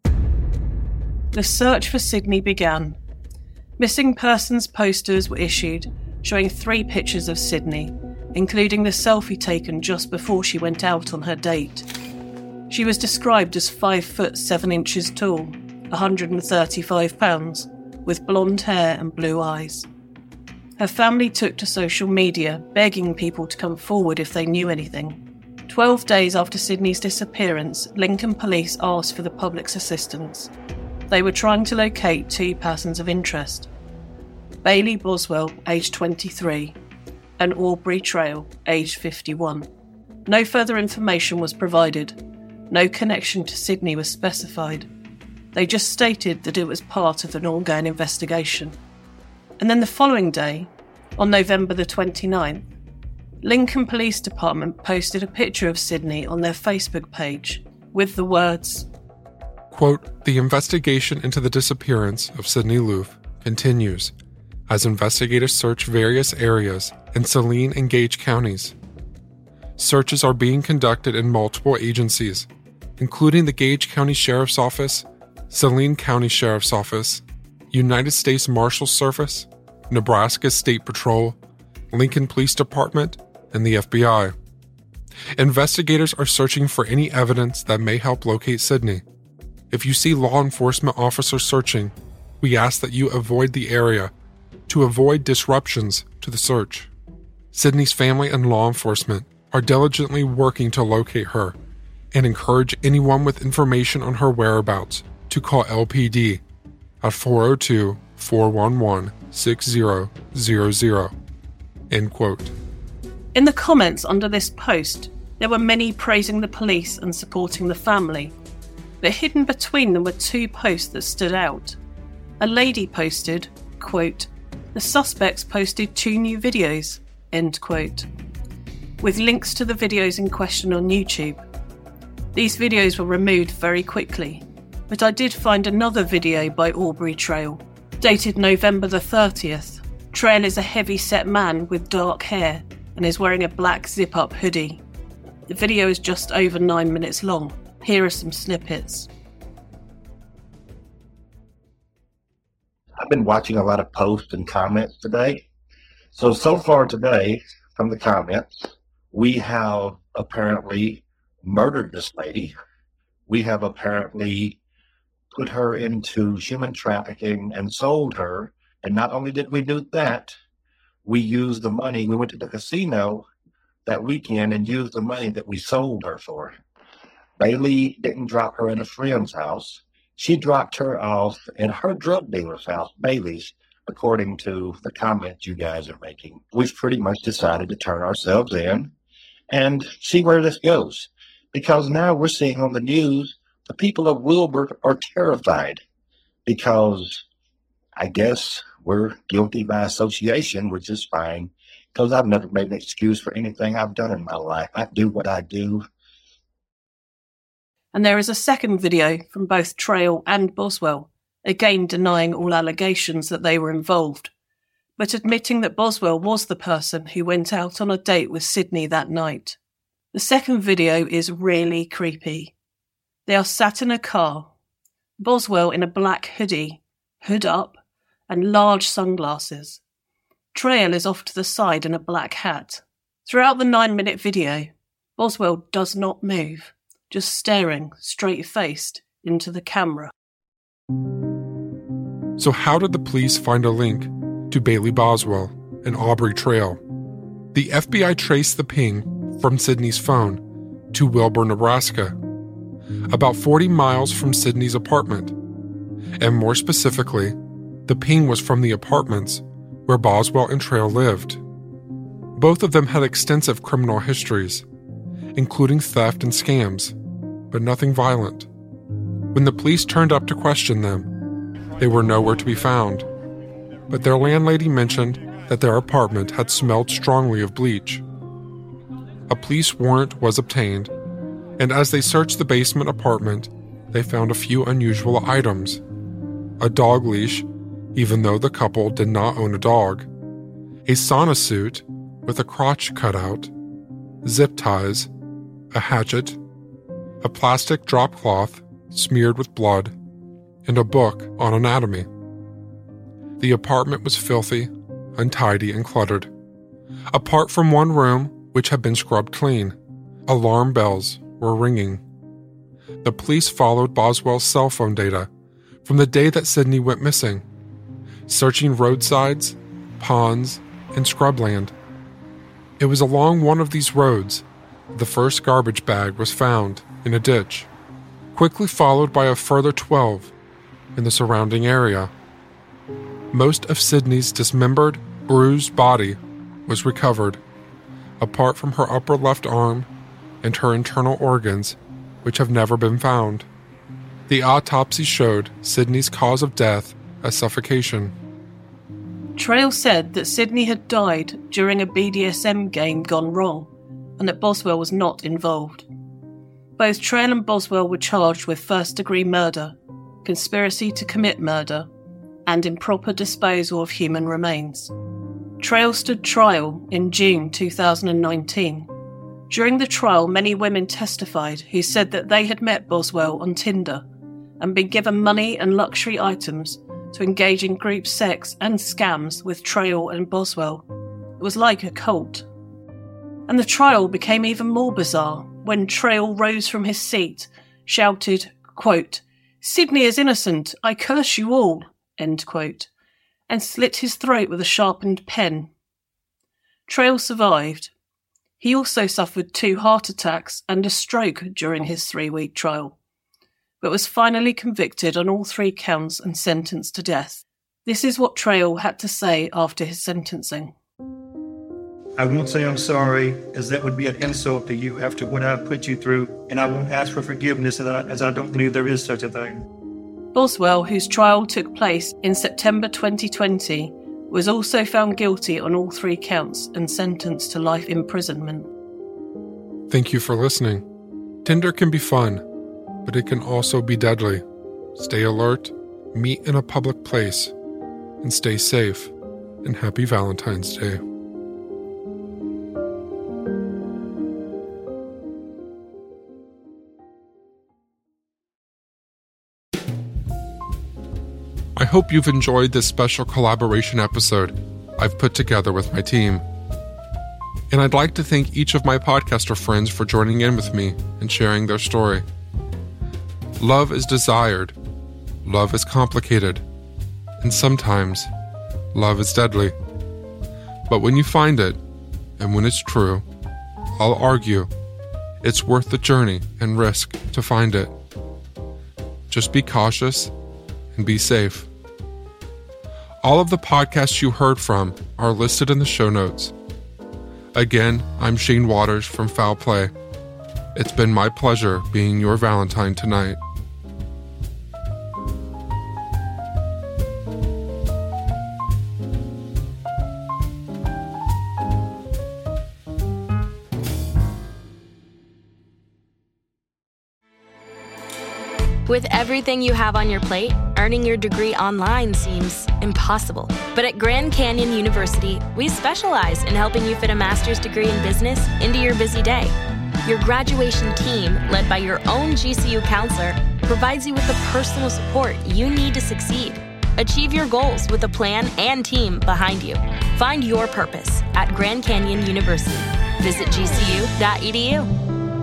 The search for Sydney began. Missing persons posters were issued, showing 3 pictures of Sydney, including the selfie taken just before she went out on her date. She was described as 5 foot 7 inches tall, 135 pounds, with blonde hair and blue eyes. Her family took to social media, begging people to come forward if they knew anything. 12 days after Sydney's disappearance, Lincoln police asked for the public's assistance. They were trying to locate 2 persons of interest: Bailey Boswell, aged 23, and Aubrey Trail, aged 51. No further information was provided. No connection to Sydney was specified. They just stated that it was part of an ongoing investigation. And then the following day, on November the 29th, Lincoln Police Department posted a picture of Sydney on their Facebook page with the words, Quote, "The investigation into the disappearance of Sydney Loof continues as investigators search various areas in Saline and Gage counties. Searches are being conducted in multiple agencies, including the Gage County Sheriff's Office, Saline County Sheriff's Office, United States Marshal's Service, Nebraska State Patrol, Lincoln Police Department, and the FBI. Investigators are searching for any evidence that may help locate Sydney. If you see law enforcement officers searching, we ask that you avoid the area to avoid disruptions to the search. Sydney's family and law enforcement are diligently working to locate her and encourage anyone with information on her whereabouts to call LPD at 402-411-6000. End quote. In the comments under this post, there were many praising the police and supporting the family, but hidden between them were 2 posts that stood out. A lady posted, quote, "The suspects posted 2 new videos," end quote, with links to the videos in question on YouTube. These videos were removed very quickly, but I did find another video by Aubrey Trail, dated November the 30th. Trail is a heavy-set man with dark hair and is wearing a black zip-up hoodie. The video is just over 9 minutes long. Here are some snippets. I've been watching a lot of posts and comments today. So far today, from the comments, we have apparently murdered this lady. We have apparently put her into human trafficking and sold her. And not only did we do that, we used the money. We went to the casino that weekend and used the money that we sold her for. Bailey didn't drop her at a friend's house. She dropped her off at her drug dealer's house, Bailey's, according to the comments you guys are making. We've pretty much decided to turn ourselves in and see where this goes. Because now we're seeing on the news, the people of Wilbur are terrified because I guess we're guilty by association, which is fine, because I've never made an excuse for anything I've done in my life. I do what I do. And there is a second video from both Trail and Boswell, again denying all allegations that they were involved, but admitting that Boswell was the person who went out on a date with Sydney that night. The second video is really creepy. They are sat in a car, Boswell in a black hoodie, hood up, and large sunglasses. Trail is off to the side in a black hat. Throughout the 9-minute video, Boswell does not move, just staring straight-faced into the camera. So how did the police find a link to Bailey Boswell and Aubrey Trail? The FBI traced the ping from Sydney's phone to Wilbur, Nebraska, about 40 miles from Sydney's apartment. And more specifically, the ping was from the apartments where Boswell and Trail lived. Both of them had extensive criminal histories, including theft and scams, but nothing violent. When the police turned up to question them, they were nowhere to be found. But their landlady mentioned that their apartment had smelled strongly of bleach. A police warrant was obtained, and as they searched the basement apartment, they found a few unusual items. A dog leash, even though the couple did not own a dog, a sauna suit with a crotch cutout, zip ties, a hatchet, a plastic drop cloth smeared with blood, and a book on anatomy. The apartment was filthy, untidy, and cluttered. Apart from one room, which had been scrubbed clean, alarm bells were ringing. The police followed Boswell's cell phone data from the day that Sydney went missing, searching roadsides, ponds, and scrubland. It was along one of these roads the first garbage bag was found in a ditch, quickly followed by a further 12 in the surrounding area. Most of Sydney's dismembered, bruised body was recovered, apart from her upper left arm and her internal organs, which have never been found. The autopsy showed Sydney's cause of death as suffocation. Trail said that Sydney had died during a BDSM game gone wrong, and that Boswell was not involved. Both Trail and Boswell were charged with first-degree murder, conspiracy to commit murder, and improper disposal of human remains. Trail stood trial in June 2019. During the trial, many women testified who said that they had met Boswell on Tinder and been given money and luxury items to engage in group sex and scams with Trail and Boswell. It was like a cult. And the trial became even more bizarre when Trail rose from his seat, shouted, quote, "Sydney is innocent, I curse you all," end quote, and slit his throat with a sharpened pen. Trail survived. He also suffered 2 heart attacks and a stroke during his 3-week trial, but was finally convicted on all 3 counts and sentenced to death. This is what Trail had to say after his sentencing. I won't say I'm sorry, as that would be an insult to you after what I've put you through, and I won't ask for forgiveness as I don't believe there is such a thing. Boswell, whose trial took place in September 2020, was also found guilty on all 3 counts and sentenced to life imprisonment. Thank you for listening. Tinder can be fun, but it can also be deadly. Stay alert, meet in a public place, and stay safe. And happy Valentine's Day. I hope you've enjoyed this special collaboration episode I've put together with my team. And I'd like to thank each of my podcaster friends for joining in with me and sharing their story. Love is desired, love is complicated, and sometimes love is deadly. But when you find it, and when it's true, I'll argue it's worth the journey and risk to find it. Just be cautious and be safe. All of the podcasts you heard from are listed in the show notes. Again, I'm Shane Waters from Foul Play. It's been my pleasure being your Valentine tonight. With everything you have on your plate, earning your degree online seems impossible. But at Grand Canyon University, we specialize in helping you fit a master's degree in business into your busy day. Your graduation team, led by your own GCU counselor, provides you with the personal support you need to succeed. Achieve your goals with a plan and team behind you. Find your purpose at Grand Canyon University. Visit gcu.edu.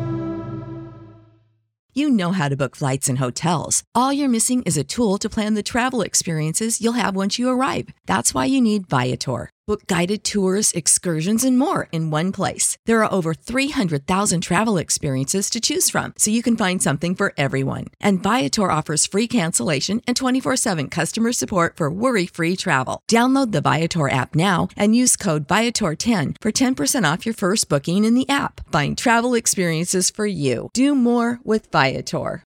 You know how to book flights and hotels. All you're missing is a tool to plan the travel experiences you'll have once you arrive. That's why you need Viator. Book guided tours, excursions, and more in one place. There are over 300,000 travel experiences to choose from, so you can find something for everyone. And Viator offers free cancellation and 24/7 customer support for worry-free travel. Download the Viator app now and use code Viator10 for 10% off your first booking in the app. Find travel experiences for you. Do more with Viator.